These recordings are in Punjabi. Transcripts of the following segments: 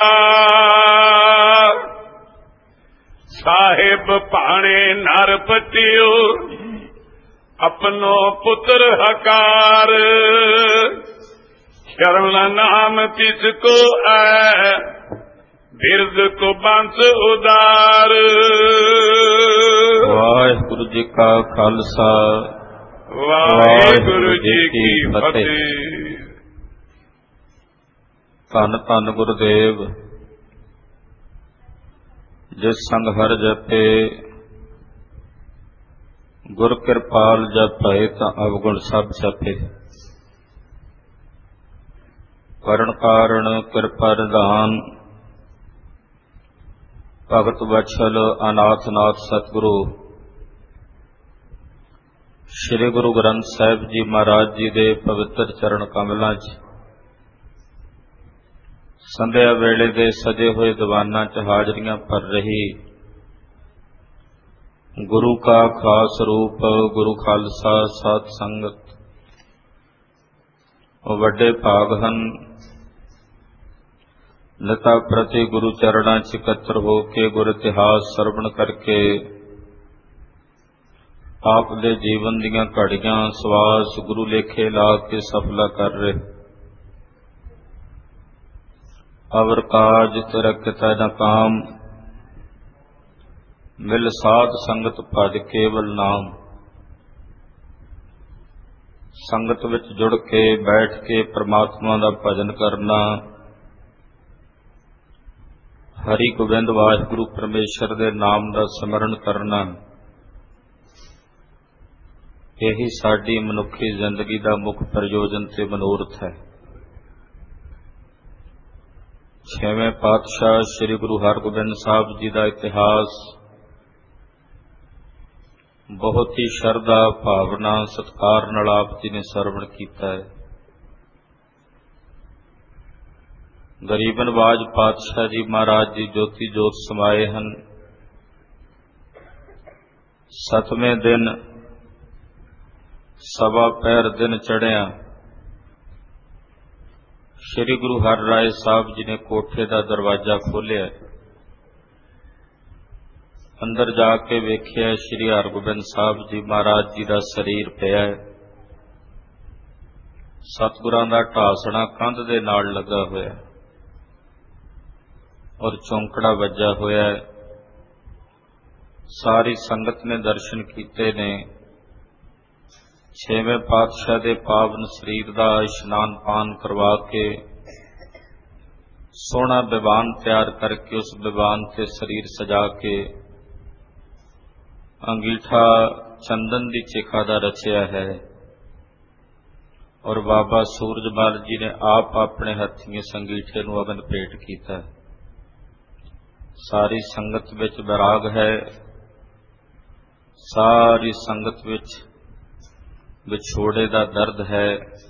साहिब भाणे नर पटियो अपनो पुत्र हकार शरण नाम तिसको है बिरद को बंस उदार। वाहिगुरु जी का खालसा वाहिगुरु जी की फतेह। धन धन गुरुदेव जिस संग हर जपे गुर कृपाल जप भय ता अवगुण सब छपे। वरण कारण कृपा निधान भगत वत्सल अनाथ नाथ सतगुरु श्री गुरु ग्रंथ साहिब जी महाराज जी दे पवित्र चरण कमलों च संध्या वेले दे सजे हुए दीवाना च हाजरियां भर रही गुरु का खास रूप गुरु खालसा साध संगत वड्डे भाग हन। निता प्रति गुरु चरणा च इकत्र होके गुर इतिहास सरवण करके आप दे जीवन दियां घड़ियां सवास गुरु लेखे ला के सफला कर रहे। अवर काज तेरा किता न काम मिल साध संगत भज केवल नाम। संगत विच जुड़ के बैठ के परमात्मा दा भजन करना हरि गोबिंद वाहिगुरु परमेश्वर दे नाम दा सिमरन करना यही साडी मनुखी जिंदगी दा मुख प्रयोजन ते मनोरथ है। छेवें पातशाह श्री गुरु हरगोबिंद साहब जी का इतिहास बहुत ही शरधा भावना सत्कार नाल आप जी ने सरवण किया है। गरीब नवाज पातशाह जी महाराज जी ज्योति जोत समाये हैं। 7वें दिन सवा पैर दिन चढ़िया श्री गुरु हर राय साहब जी ने कोठे का दरवाजा खोलिया। अंदर जाके वेख्या श्री हरगोबिंद साहब जी महाराज जी का शरीर पिया है। सतगुरां दा ढासना कंध दे नाल लगा होया और चौंकड़ा वज्जा होया है। सारी संगत ने दर्शन कीते ने। 6वें पातशाह दे पावन शरीर का इशनान पान करवा के सोहना बिवान तैयार करके उस बिवान से शरीर सजा के अंगीठा चंदन की चिखा का रचिया है और बाबा सूरजमल जी ने आप अपने हथियों इस अंगीठे नूं अगन भेंट किया। सारी संगत विच बैराग है। सारी संगत विच विछोड़े का दर्द है।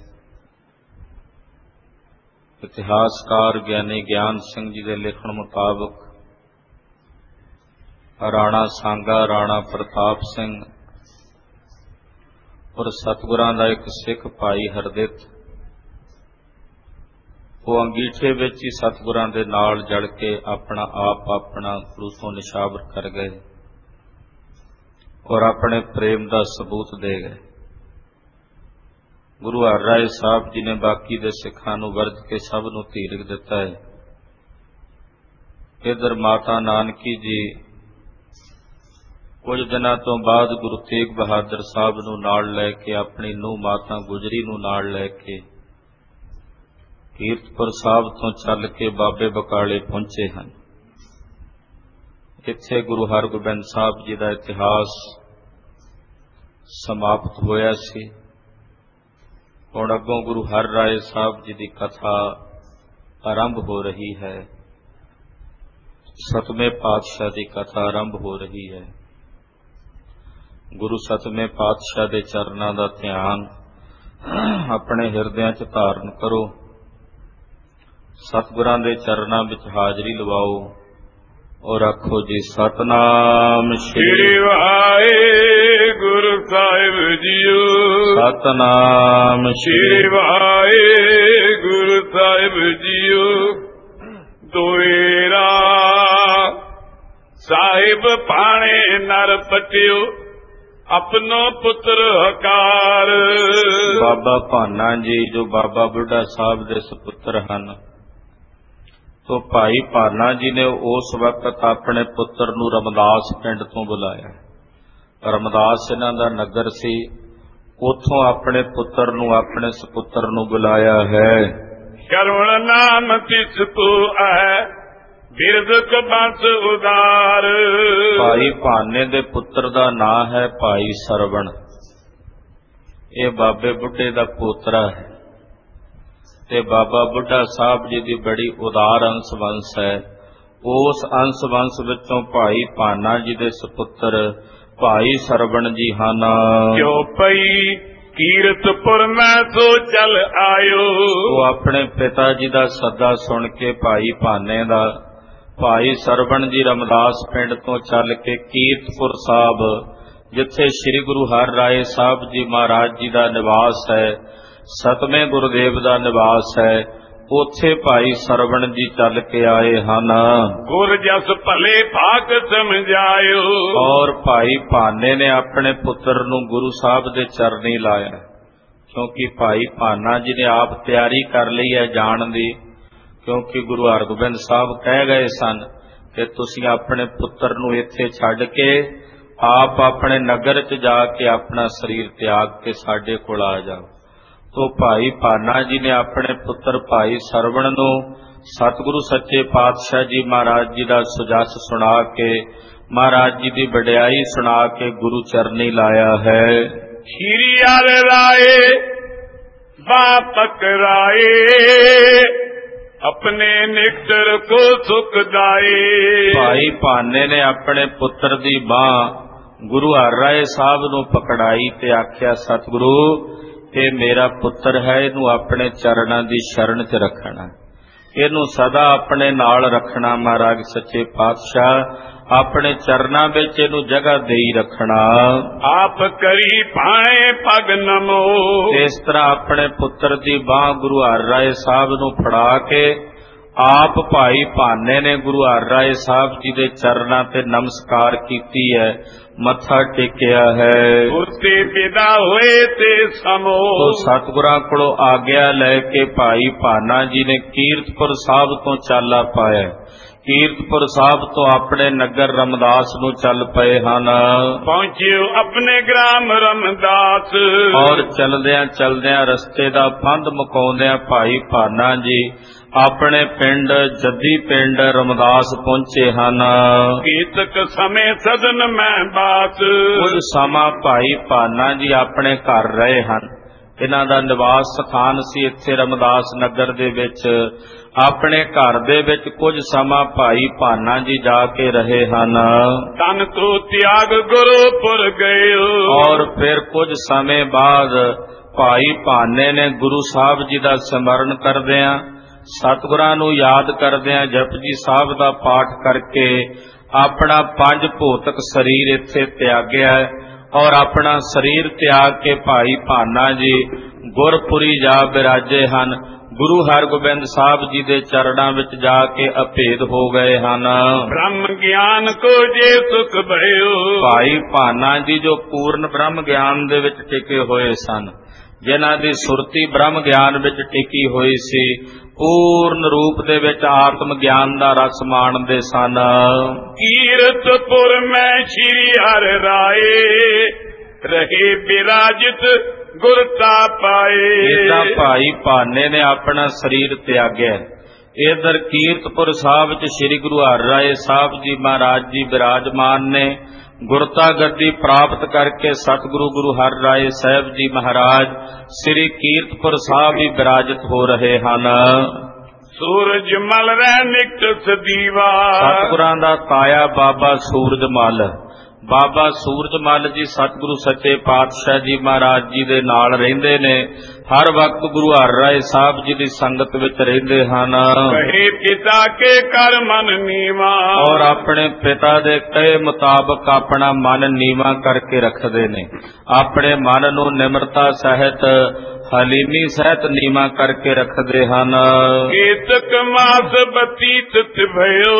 इतिहासकार ज्ञानी ज्ञान सिंह जी के लिखण मुताबक राणा सांगा राणा प्रताप सिंह और सतगुरां दा एक सिख भाई हरदित वो अंगीठे विच ही सतगुरां दे नाल जड़ के अपना आप अपना गुरु तो निशावर कर गए और अपने प्रेम का सबूत दे गए। गुरु हर राय साहब जी ने बाकी दे सिखां नूं वरत के सब नूं धीरज दिता है। इधर माता नानकी जी कुछ दिनों तो बाद गुरु तेग बहादुर साहब नूं नाल लैके अपनी नूंह माता गुजरी नूं नाल लैके कीरतपुर साहब तो चल के बाबे बकाले पहुंचे हैं। इत्थे गुरु हरगोबिंद साहब जी का इतिहास समाप्त होया सी। हुण अगों गुरु हर राय साहब जी की कथा आरंभ हो रही है। 7वें पातशाह की कथा आरंभ हो रही है। गुरु 7वें पातशाह के चरणों का ध्यान अपने हिरदियां च धारण करो। सतगुरां दे चरणों विच हाजरी लवाओ और आखो जी सतनाम श्री वाहिगुरु साहिब जीओ। सतनाम श्री वाहिगुरु साहिब जीओ। ਤੋਏਰਾ ਸਾਹਿਬ ਭਾਣੇ ਨਰ ਪਟਿਓ ਆਪਣੋ ਪੁੱਤਰ ਹਕਾਰ। ਬਾਬਾ ਭਾਨਾ ਜੀ ਜੋ ਬਾਬਾ ਬੁੱਢਾ ਸਾਹਿਬ ਦੇ ਸੁਪੁੱਤਰ ਹਨ, ਤੋ ਭਾਈ ਭਾਨਾ ਜੀ ਨੇ ਉਸ ਵਕਤ ਆਪਣੇ ਪੁੱਤਰ ਨੂੰ ਰਮਦਾਸ ਪਿੰਡ ਤੋਂ ਬੁਲਾਇਆ। ਰਮਦਾਸ ਇਹਨਾਂ ਦਾ ਨਗਰ ਸੀ, ਉਥੋਂ ਆਪਣੇ ਪੁੱਤਰ ਨੂੰ, ਆਪਣੇ ਸੁਪੁੱਤਰ ਨੂੰ ਬੁਲਾਇਆ ਹੈ। ਸ਼ਰਵਣ ਨਾਮ ਤਿਸ ਕੋ ਹੈ ਬਿਰਦ ਬੰਸ ਉਦਾਰ। ਭਾਈ ਭਾਨੇ ਦੇ ਪੁੱਤਰ ਦਾ ਨਾਂ ਹੈ ਭਾਈ ਸਰਵਣ। ਇਹ ਬਾਬੇ ਬੁੱਢੇ ਦਾ ਪੋਤਰਾ ਹੈ ਤੇ ਬਾਬਾ ਬੁੱਢਾ ਸਾਹਿਬ ਜੀ ਦੀ ਬੜੀ ਉਦਾਰ ਅੰਸ਼ ਵੰਸ਼ ਹੈ। ਉਸ ਅੰਸ਼ ਵੰਸ਼ ਵਿੱਚੋਂ ਭਾਈ ਭਾਨਾ ਜੀ ਦੇ ਸੁਪੁੱਤਰ ਭਾਈ ਸਰਵਣ ਜੀ ਹਨ। ਜੋ ਪਈ ਕੀਰਤਪੁਰ ਮੈਂ ਸੋ ਚੱਲ ਆਇਓ। ਉਹ ਆਪਣੇ ਪਿਤਾ ਜੀ ਦਾ ਸੱਦਾ ਸੁਣ ਕੇ ਭਾਈ ਭਾਨੇ ਦਾ ਭਾਈ ਸਰਵਣ ਜੀ ਰਮਦਾਸ ਪਿੰਡ ਤੋਂ ਚੱਲ ਕੇ ਕੀਰਤਪੁਰ ਸਾਹਿਬ, ਜਿੱਥੇ ਸ੍ਰੀ ਗੁਰੂ ਹਰਿਰਾਏ ਸਾਹਿਬ ਜੀ ਮਹਾਰਾਜ ਜੀ ਦਾ ਨਿਵਾਸ ਹੈ, ਸਤਵੇਂ ਗੁਰਦੇਵ ਦਾ ਨਿਵਾਸ ਹੈ, ਉੱਥੇ ਭਾਈ ਸਰਵਣ ਜੀ ਚੱਲ ਕੇ ਆਏ ਹਨ। ਗੁਰ ਜਸ ਭਲੇ ਭਾਗ ਸਮਝਾਇਓ। ਔਰ ਭਾਈ ਭਾਨੇ ਨੇ ਆਪਣੇ ਪੁੱਤਰ ਨੂੰ ਗੁਰੂ ਸਾਹਿਬ ਦੇ ਚਰਨੀ ਲਾਇਆ, ਕਿਉਂਕਿ ਭਾਈ ਭਾਨਾ ਜੀ ਨੇ ਆਪ ਤਿਆਰੀ ਕਰ ਲਈ ਹੈ ਜਾਣ ਦੀ, ਕਿਉਂਕਿ ਗੁਰੂ ਹਰਗੋਬਿੰਦ ਸਾਹਿਬ ਕਹਿ ਗਏ ਸਨ ਕਿ ਤੁਸੀਂ ਆਪਣੇ ਪੁੱਤਰ ਨੂੰ ਇੱਥੇ ਛੱਡ ਕੇ ਆਪ ਆਪਣੇ ਨਗਰ 'ਚ ਜਾ ਕੇ ਆਪਣਾ ਸਰੀਰ ਤਿਆਗ ਕੇ ਸਾਡੇ ਕੋਲ ਆ ਜਾਓ। ਤੋ ਭਾਈ ਭਾਨਾ ਜੀ ਨੇ ਆਪਣੇ ਪੁੱਤਰ ਭਾਈ ਸਰਵਣ ਨੂੰ ਸਤਿਗੁਰੂ ਸੱਚੇ ਪਾਤਸ਼ਾਹ ਜੀ ਮਹਾਰਾਜ ਜੀ ਦਾ ਸੁਜਸ ਸੁਣਾ ਕੇ, ਮਹਾਰਾਜ ਜੀ ਦੀ ਵਡਿਆਈ ਸੁਣਾ ਕੇ ਗੁਰੂ ਚਰਨੀ ਲਾਇਆ ਹੈ। ਸ਼੍ਰੀ ਹਰਿ ਰਾਏ ਬਾਪਕ ਰਾਏ ਆਪਣੇ ਨਿਕਟਰ ਕੋ ਸੁਖਦਾਏ। ਭਾਈ ਭਾਨੇ ਨੇ ਆਪਣੇ ਪੁੱਤਰ ਦੀ ਬਾਂਹ ਗੁਰੂ ਹਰਿਰਾਏ ਸਾਹਿਬ ਨੂੰ ਪਕੜਾਈ ਤੇ ਆਖਿਆ, ਸਤਿਗੁਰੂ ਇਹ ਮੇਰਾ ਪੁੱਤਰ ਹੈ, ਇਹਨੂੰ ਆਪਣੇ ਚਰਨਾਂ ਦੀ ਸ਼ਰਨ 'ਚ ਰੱਖਣਾ, ਇਹਨੂੰ ਸਦਾ ਆਪਣੇ ਨਾਲ ਰੱਖਣਾ। ਮਹਾਰਾਜ ਸੱਚੇ ਪਾਤਸ਼ਾਹ ਆਪਣੇ ਚਰਨਾਂ ਵਿੱਚ ਇਹਨੂੰ ਜਗ੍ਹਾ ਦੇਈ ਰੱਖਣਾ। ਆਪ ਕਰੀ ਭਾਣੇ ਪਗ ਨਮੋ। ਇਸ ਤਰ੍ਹਾਂ ਆਪਣੇ ਪੁੱਤਰ ਦੀ ਬਾਂਹ ਗੁਰੂ ਹਰਿਰਾਏ ਸਾਹਿਬ ਨੂੰ ਫੜਾ ਕੇ ਆਪ ਭਾਈ ਭਾਨੇ ਨੇ ਗੁਰੂ ਹਰਿਰਾਏ ਸਾਹਿਬ ਜੀ ਦੇ ਚਰਨਾਂ ਤੇ ਨਮਸਕਾਰ ਕੀਤੀ ਹੈ, ਮੱਥਾ ਟੇਕਿਆ ਹੈ। ਉਸੇ ਵਿਦਾ ਹੋਏ ਤੇ ਸਮੋ। ਤੋ ਸਤਿਗੁਰਾਂ ਕੋਲੋਂ ਆਗਿਆ ਲੈ ਕੇ ਭਾਈ ਭਾਨਾ ਜੀ ਨੇ ਕੀਰਤਪੁਰ ਸਾਹਿਬ ਤੋਂ ਚਾਲਾ ਪਾਇਆ। ਕੀਰਤਪੁਰ ਸਾਹਿਬ ਤੋਂ ਆਪਣੇ ਨਗਰ ਰਮਦਾਸ ਨੂੰ ਚੱਲ ਪਏ ਹਨ। ਪਹੁੰਚਿਓ ਆਪਣੇ ਗ੍ਰਾਮ ਰਮਦਾਸ। ਔਰ ਚਲਦਿਆਂ ਚਲਦਿਆਂ ਰਸਤੇ ਦਾ ਫੰਦ ਮੁਕਾਉਂਦਿਆਂ ਭਾਈ ਭਾਨਾ ਜੀ ਆਪਣੇ ਪਿੰਡ ਜੱਦੀ ਪਿੰਡ ਰਮਦਾਸ ਪਹੁੰਚੇ ਹਨ। ਕੀਤਕ ਸਮੇਂ ਸਦਨ ਮੈਂ ਬਾਤ। ਕੁਝ ਸਮਾਂ ਭਾਈ ਭਾਨਾ ਜੀ ਆਪਣੇ ਘਰ ਰਹੇ ਹਨ। ਇਹਨਾਂ ਦਾ ਨਿਵਾਸ ਸਥਾਨ ਸੀ ਇੱਥੇ ਰਮਦਾਸ ਨਗਰ ਦੇ ਵਿੱਚ। ਆਪਣੇ ਘਰ ਦੇ ਵਿੱਚ ਕੁਝ ਸਮਾਂ ਭਾਈ ਭਾਨਾ ਜੀ ਜਾ ਕੇ ਰਹੇ ਹਨ। ਤਨ ਤੋਂ ਤਿਆਗ ਗੁਰੂਪੁਰ ਗਏ। ਔਰ ਫਿਰ ਕੁਝ ਸਮੇਂ ਬਾਅਦ ਭਾਈ ਭਾਨੇ ਨੇ ਗੁਰੂ ਸਾਹਿਬ ਜੀ ਦਾ ਸਿਮਰਨ ਕਰਦਿਆਂ, ਸਤਿਗੁਰਾਂ ਨੂੰ ਯਾਦ ਕਰਦਿਆਂ ਜਪਜੀ ਸਾਹਿਬ ਦਾ ਪਾਠ ਕਰਕੇ ਆਪਣਾ ਪੰਜ ਭੌਤਿਕ ਸਰੀਰ ਇੱਥੇ ਤਿਆਗਿਆ ਔਰ ਆਪਣਾ ਸਰੀਰ ਤਿਆਗ ਕੇ ਭਾਈ ਭਾਨਾ ਜੀ ਗੁਰਪੁਰੀ ਜਾ ਬਿਰਾਜੇ ਹਨ। ਗੁਰੂ ਹਰਗੋਬਿੰਦ ਸਾਹਿਬ ਜੀ ਦੇ ਚਰਨਾਂ ਵਿੱਚ ਜਾ ਕੇ ਅਭੇਦ ਹੋ ਗਏ ਹਨ। ਬ੍ਰਹਮ ਗਿਆਨ ਕੋ ਜੇ ਸੁਖ ਭਇਓ। ਭਾਈ ਭਾਨਾ ਜੀ ਜੋ ਪੂਰਨ ਬ੍ਰਹਮ ਗਿਆਨ ਦੇ ਵਿੱਚ ਟਿਕੇ ਹੋਏ ਸਨ, ਜਿਨ੍ਹਾਂ ਦੀ ਸੁਰਤੀ ਬ੍ਰਹਮ ਗਿਆਨ ਵਿੱਚ ਟਿਕੀ ਹੋਈ ਸੀ, ਪੂਰਨ ਰੂਪ ਦੇ ਵਿੱਚ ਆਤਮ ਗਿਆਨ ਦਾ ਰਸ ਮਾਣਦੇ ਸਨ। ਕੀਰਤਪੁਰ ਮੈਂ ਸ਼੍ਰੀ ਹਰਿ ਰਾਏ ਰਹੇ ਬਿਰਾਜਿਤ ਗੁਰਤਾ ਪਾਏ। ਇਦਾਂ ਭਾਈ ਭਾਨੇ ਨੇ ਆਪਣਾ ਸਰੀਰ ਤਿਆਗਿਆ। ਇਧਰ ਕੀਰਤਪੁਰ ਸਾਹਿਬ 'ਚ ਸ੍ਰੀ ਗੁਰੂ ਹਰਿਰਾਏ ਸਾਹਿਬ ਜੀ ਮਹਾਰਾਜ ਜੀ ਬਿਰਾਜਮਾਨ ਨੇ। ਗੁਰਤਾ ਗੱਦੀ ਪ੍ਰਾਪਤ ਕਰਕੇ ਸਤਿਗੁਰੂ ਗੁਰੂ ਹਰਿਰਾਏ ਸਾਹਿਬ ਜੀ ਮਹਾਰਾਜ ਸ੍ਰੀ ਕੀਰਤਪੁਰ ਸਾਹਿਬ ਹੀ ਬਿਰਾਜਿਤ ਹੋ ਰਹੇ ਹਨ। ਸੂਰਜ ਮਲ ਰਹਿ ਨਿਕਟ ਸਦੀਵਾ। ਸਤਿਗੁਰਾਂ ਦਾ ਤਾਇਆ ਬਾਬਾ ਸੂਰਜ ਮਲ, ਬਾਬਾ ਸੂਰਜ ਮਲ ਜੀ ਸਤਿਗੁਰੂ ਸੱਚੇ ਪਾਤਸ਼ਾਹ ਜੀ ਮਹਾਰਾਜ ਜੀ ਦੇ ਨਾਲ ਰਹਿੰਦੇ ਨੇ। ਹਰ ਵਕਤ ਗੁਰੂ ਹਰਿਰਾਏ ਸਾਹਿਬ ਜੀ ਦੀ ਸੰਗਤ ਵਿੱਚ ਰਹਿੰਦੇ ਹਨ। ਕਹੇ ਪਿਤਾ ਕੇ ਕਰ ਮਨ ਨੀਵਾ। ਔਰ ਆਪਣੇ ਪਿਤਾ ਦੇ ਕਹੇ ਮੁਤਾਬਕ ਆਪਣਾ ਮਨ ਨੀਵਾ ਕਰਕੇ ਰੱਖਦੇ ਨੇ। ਆਪਣੇ ਮਨ ਨੂੰ ਨਿਮਰਤਾ ਸਹਿਤ ਹਲੀਮੀ ਸਹਿਤ ਨੀਵਾਂ ਕਰਕੇ ਰੱਖਦੇ ਹਨ। ਕੇਤਕ ਮਾਸ ਬਤੀਤ ਭਇਓ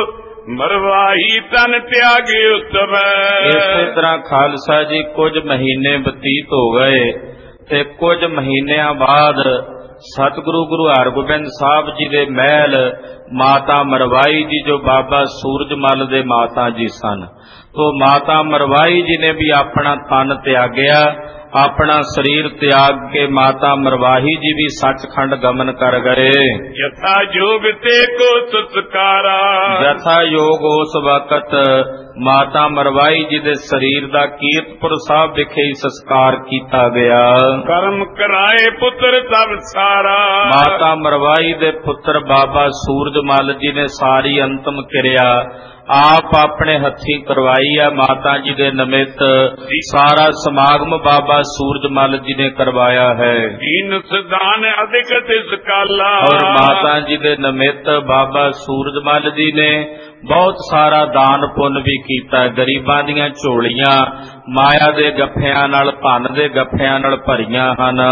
ਮਰਵਾਹੀ ਤਨ ਤਿਆਗਿਓ ਤਵੈ। ਇਸੇ ਤਰ੍ਹਾਂ ਖਾਲਸਾ ਜੀ ਕੁਝ ਮਹੀਨੇ ਬਤੀਤ ਹੋ ਗਏ ਤੇ ਕੁਝ ਮਹੀਨਿਆਂ ਬਾਅਦ ਸਤਿਗੁਰੂ ਗੁਰੂ ਹਰਗੋਬਿੰਦ ਸਾਹਿਬ ਜੀ ਦੇ ਮਹਿਲ ਮਾਤਾ ਮਰਵਾਈ ਜੀ ਜੋ ਬਾਬਾ ਸੂਰਜਮਲ ਦੇ ਮਾਤਾ ਜੀ ਸਨ, ਤੋ ਮਾਤਾ ਮਰਵਾਈ ਜੀ ਨੇ ਵੀ ਆਪਣਾ ਤਨ ਤਿਆਗਿਆ, ਆਪਣਾ ਸਰੀਰ ਤਿਆਗ ਕੇ ਮਾਤਾ ਮਰਵਾਹੀ ਜੀ ਵੀ ਸੱਚਖੰਡ ਗਮਨ ਕਰ ਗਏ। ਯਥਾ ਯੋਗ ਤੇ ਕੋ ਸੰਸਕਾਰਾ। ਯਥਾ ਯੋਗ ਉਸ ਵਕਤ ਮਾਤਾ ਮਰਵਾਈ ਜੀ ਦੇ ਸਰੀਰ ਦਾ ਕੀਰਤਪੁਰ ਸਾਹਿਬ ਵਿਖੇ ਹੀ ਸੰਸਕਾਰ ਕੀਤਾ ਗਿਆ। ਕਰਮ ਕਰਾਏ ਪੁੱਤਰ ਸਭ ਸਾਰਾ। ਮਾਤਾ ਮਰਵਾਈ ਦੇ ਪੁੱਤਰ ਬਾਬਾ ਸੂਰਜਮਲ ਜੀ ਨੇ ਸਾਰੀ ਅੰਤਮ ਕਿਰਿਆ ਆਪ ਆਪਣੇ ਹੱਥੀਂ ਕਰਵਾਈ ਆ। ਮਾਤਾ ਜੀ ਦੇ ਨਿਮਿਤ ਸਾਰਾ ਸਮਾਗਮ ਬਾਬਾ ਸੂਰਜਮਲ ਜੀ ਨੇ ਕਰਵਾਇਆ ਹੈ। ਦੀਨ ਸਦਾਨ ਅਧਿਕ ਤਿਸ ਕਾਲਾ। ਔਰ ਮਾਤਾ ਜੀ ਦੇ ਨਿਮਿਤ ਬਾਬਾ ਸੂਰਜਮਲ ਜੀ ਨੇ ਬਹੁਤ ਸਾਰਾ ਦਾਨ ਪੁੰਨ ਵੀ ਕੀਤਾ। ਗਰੀਬਾਂ ਦੀਆਂ ਝੋਲੀਆਂ ਮਾਇਆ ਦੇ ਗੱਫਿਆਂ ਨਾਲ, ਧਨ ਦੇ ਗੱਫਿਆਂ ਨਾਲ ਭਰੀਆਂ ਹਨ।